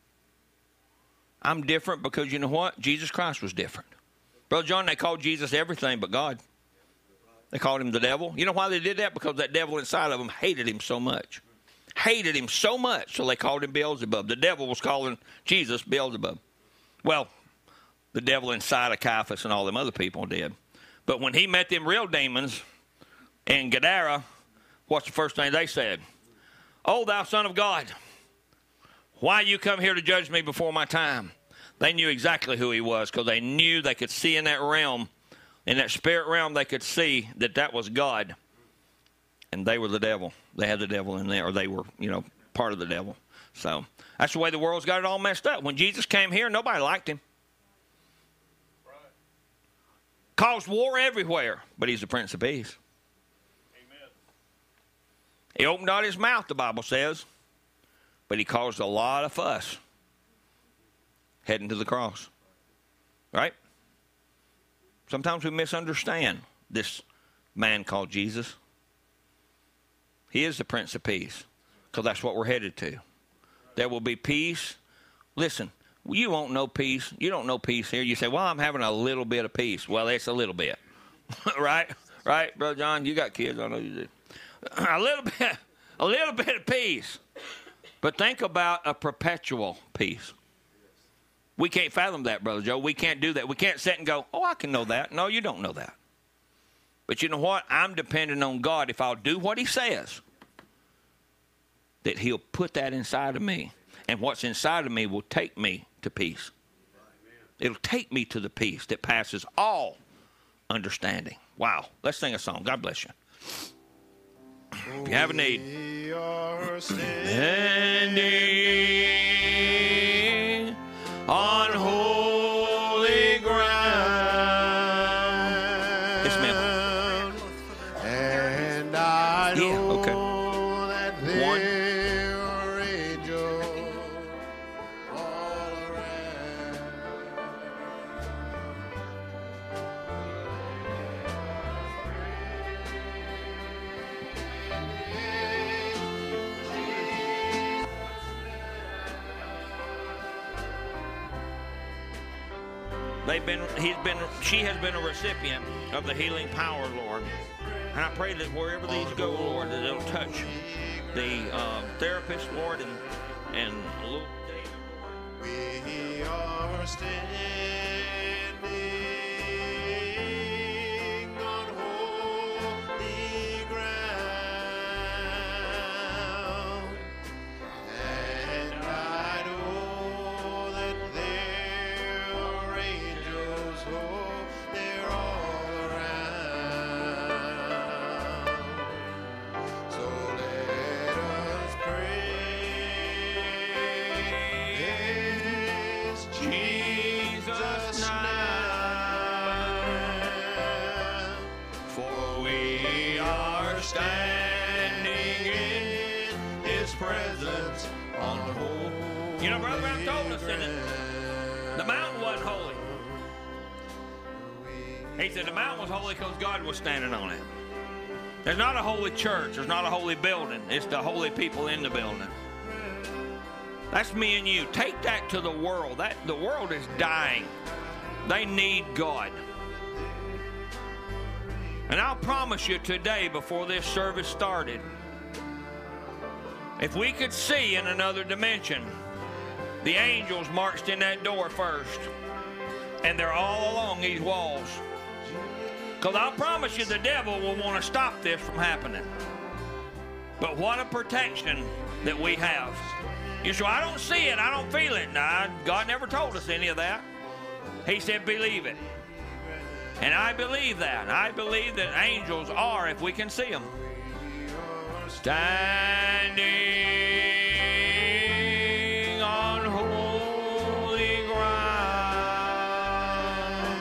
I'm different because you know what? Jesus Christ was different. Brother John, they called Jesus everything but God. They called him the devil. You know why they did that? Because that devil inside of him hated him so much. Hated him so much, so they called him Beelzebub. The devil was calling Jesus Beelzebub. Well, the devil inside of Caiaphas and all them other people did. But when he met them real demons in Gadara, what's the first thing they said? Oh, thou Son of God, why you come here to judge me before my time? They knew exactly who he was because they knew they could see in that realm. In that spirit realm, they could see that that was God. And they were the devil. They had the devil in there, or they were, you know, part of the devil. So that's the way the world's got it all messed up. When Jesus came here, nobody liked him. Right. Caused war everywhere, but he's the Prince of Peace. Amen. He opened not his mouth, the Bible says, but he caused a lot of fuss heading to the cross. Right? Sometimes we misunderstand this man called Jesus. He is the Prince of Peace, because that's what we're headed to. There will be peace. Listen, Well, you won't know peace. You don't know peace here. You say, well, I'm having a little bit of peace. Well, it's a little bit. right? Right, Brother John? You got kids. I know you do. A little bit, a little bit of peace. But think about a perpetual peace. We can't fathom that, Brother Joe. We can't do that. We can't sit and go, oh, I can know that. No, you don't know that. But you know what? I'm dependent on God. If I'll do what he says, that he'll put that inside of me. And what's inside of me will take me to peace. It'll take me to the peace that passes all understanding. Wow. Let's sing a song. God bless you. If you have a need. We are Standing on holy ground. Yes, ma'am. And I know Yeah, okay. that One. there are angels all around. They've been, he's been, she has been a recipient of the healing power, Lord. And I pray that wherever these go, Lord, that it'll touch the uh, therapist, Lord, and and little David, Lord. We are standing on holy ground, and I know that there are angels, oh, they're all around. So let us praise Jesus now, for we are standing in his presence on holy. You know, Brother Brown told us, didn't it? The mountain wasn't holy. He said the mountain was holy because God was standing on it. There's not a holy church. There's not a holy building. It's the holy people in the building. That's me and you. Take that to the world. That the world is dying. They need God. And I'll promise you today, before this service started, if we could see in another dimension, the angels marched in that door first. And they're all along these walls. Because I'll promise you the devil will want to stop this from happening. But what a protection that we have. You say, I don't see it, I don't feel it. Nah, God never told us any of that. He said, believe it. And I believe that. I believe that angels are, if we can see them, standing on holy ground.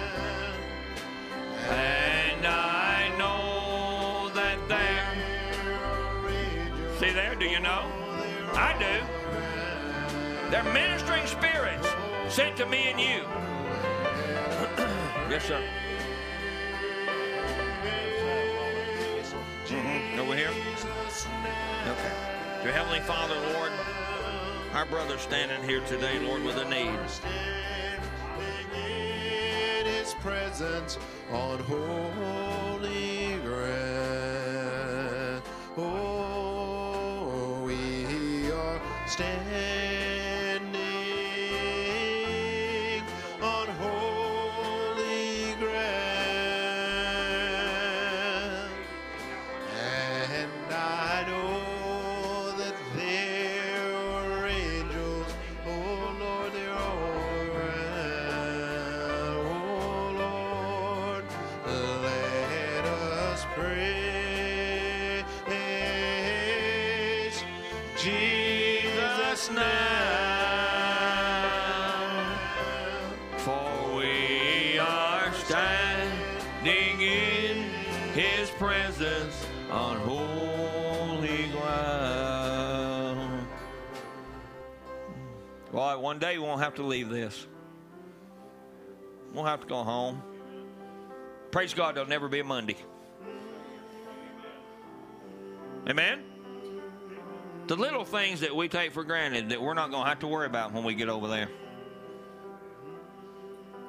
And I know that they're... See there, do you know? I do. They're ministering spirits sent to me and you. Yes, sir. Mm-hmm. Over here? Okay. Dear Heavenly Father, Lord, our brother's standing here today, Lord, with a need. In his presence on holy ground. Oh, we are standing on holy ground, and I know that there are angels, oh Lord, they're all around. Oh Lord, let us praise Jesus now, For we are standing in his presence on holy ground. Well, one day we won't have to leave this. We'll have to go home. Praise God, there'll never be a Monday. Amen? The little things that we take for granted that we're not going to have to worry about when we get over there.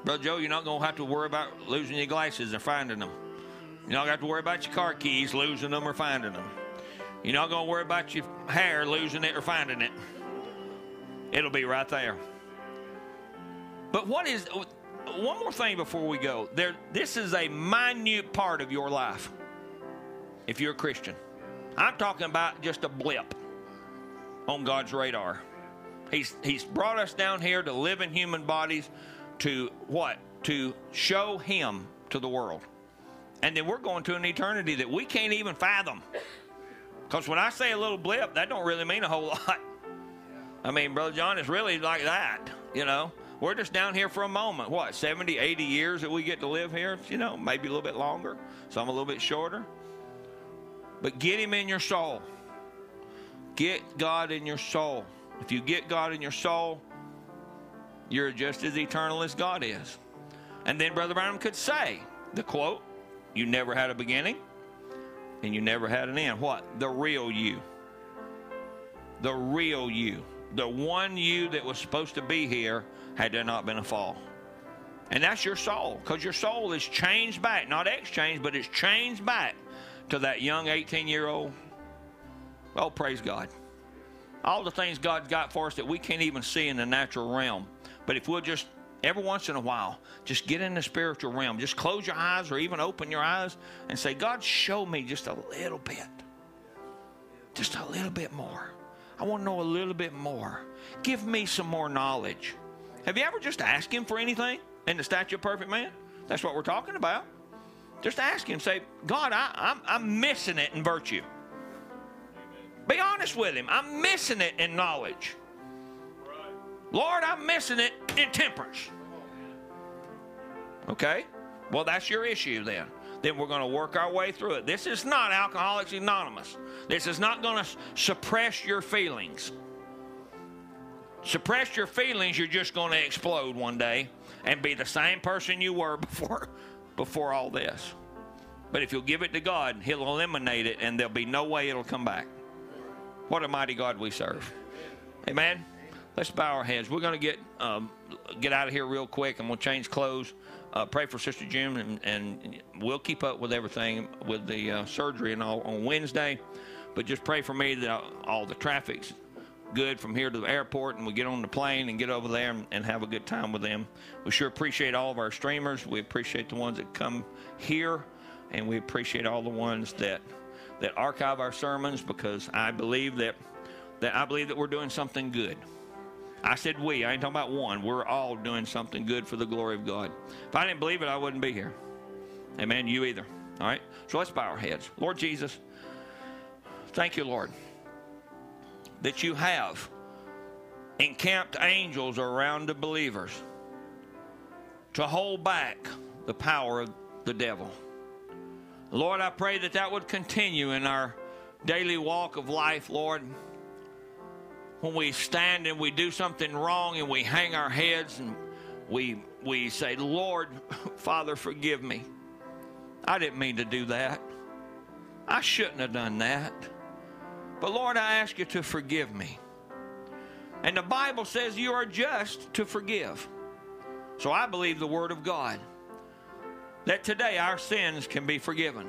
Brother Joe, you're not going to have to worry about losing your glasses or finding them. You're not going to have to worry about your car keys, losing them or finding them. You're not going to worry about your hair, losing it or finding it. It'll be right there. But what is, one more thing before we go. There, this is a minute part of your life if you're a Christian. I'm talking about just a blip on God's radar. He's, he's brought us down here to live in human bodies to what? To show Him to the world. And then we're going to an eternity that we can't even fathom. Because when I say a little blip, that don't really mean a whole lot. I mean, Brother John, it's really like that, you know. We're just down here for a moment. What, seventy, eighty years that we get to live here? You know, maybe a little bit longer. Some a little bit shorter. But get Him in your soul. Get God in your soul. If you get God in your soul, you're just as eternal as God is. And then Brother Branham could say, the quote, you never had a beginning and you never had an end. What? The real you. The real you. The one you that was supposed to be here had there not been a fall. And that's your soul, because your soul is changed back, not exchanged, but it's changed back to that young eighteen-year-old. Oh, praise God. All the things God's got for us that we can't even see in the natural realm. But if we'll just, every once in a while, just get in the spiritual realm. Just close your eyes or even open your eyes and say, God, show me just a little bit. Just a little bit more. I want to know a little bit more. Give me some more knowledge. Have you ever just asked Him for anything in the statue of perfect man? That's what we're talking about. Just ask Him. Say, God, I, I'm, I'm missing it in virtue. Be honest with Him. I'm missing it in knowledge. Lord, I'm missing it in temperance. Okay? Well, that's your issue then. Then we're going to work our way through it. This is not Alcoholics Anonymous. This is not going to suppress your feelings. Suppress your feelings, you're just going to explode one day and be the same person you were before, before all this. But if you'll give it to God, He'll eliminate it, and there'll be no way it'll come back. What a mighty God we serve. Amen? Let's bow our heads. We're going to get um, get out of here real quick, and we'll change clothes. Uh, pray for Sister Jim, and, and we'll keep up with everything with the uh, surgery and all on Wednesday. But just pray for me that all the traffic's good from here to the airport, and we get on the plane and get over there and, and have a good time with them. We sure appreciate all of our streamers. We appreciate the ones that come here, and we appreciate all the ones that that archive our sermons, because I believe that that I believe that we're doing something good. I said we. I ain't talking about one. We're all doing something good for the glory of God. If I didn't believe it, I wouldn't be here. Amen. You either. All right? So let's bow our heads. Lord Jesus, thank you, Lord, that you have encamped angels around the believers to hold back the power of the devil. Lord, I pray that that would continue in our daily walk of life, Lord. When we stand and we do something wrong and we hang our heads and we we say, Lord, Father, forgive me. I didn't mean to do that. I shouldn't have done that. But Lord, I ask you to forgive me. And the Bible says you are just to forgive. So I believe the Word of God, that today our sins can be forgiven.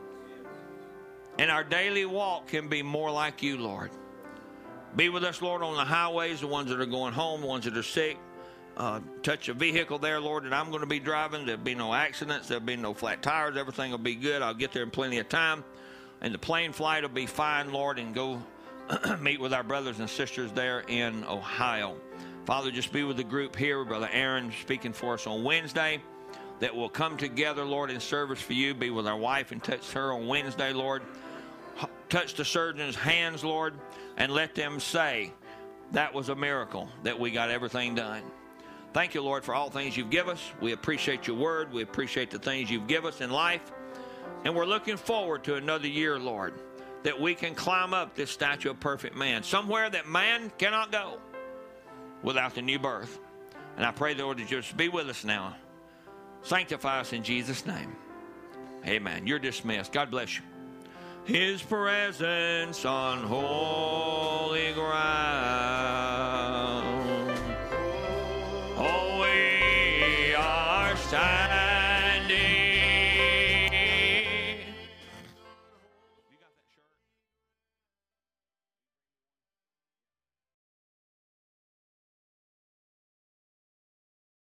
And our daily walk can be more like you, Lord. Be with us, Lord, on the highways, the ones that are going home, the ones that are sick. Uh, touch a vehicle there, Lord, that I'm going to be driving. There'll be no accidents. There'll be no flat tires. Everything will be good. I'll get there in plenty of time. And the plane flight will be fine, Lord, and go meet with our brothers and sisters there in Ohio. Father, just be with the group here. Brother Aaron speaking for us on Wednesday, that will come together, Lord, in service for you. Be with our wife and touch her on Wednesday, Lord. Touch the surgeon's hands, Lord, and let them say, that was a miracle, that we got everything done. Thank you, Lord, for all things you've given us. We appreciate your word. We appreciate the things you've given us in life. And we're looking forward to another year, Lord, that we can climb up this statue of perfect man, somewhere that man cannot go without the new birth. And I pray, Lord, that you'll just be with us now. Sanctify us in Jesus' name. Amen. You're dismissed. God bless you. His presence on holy ground.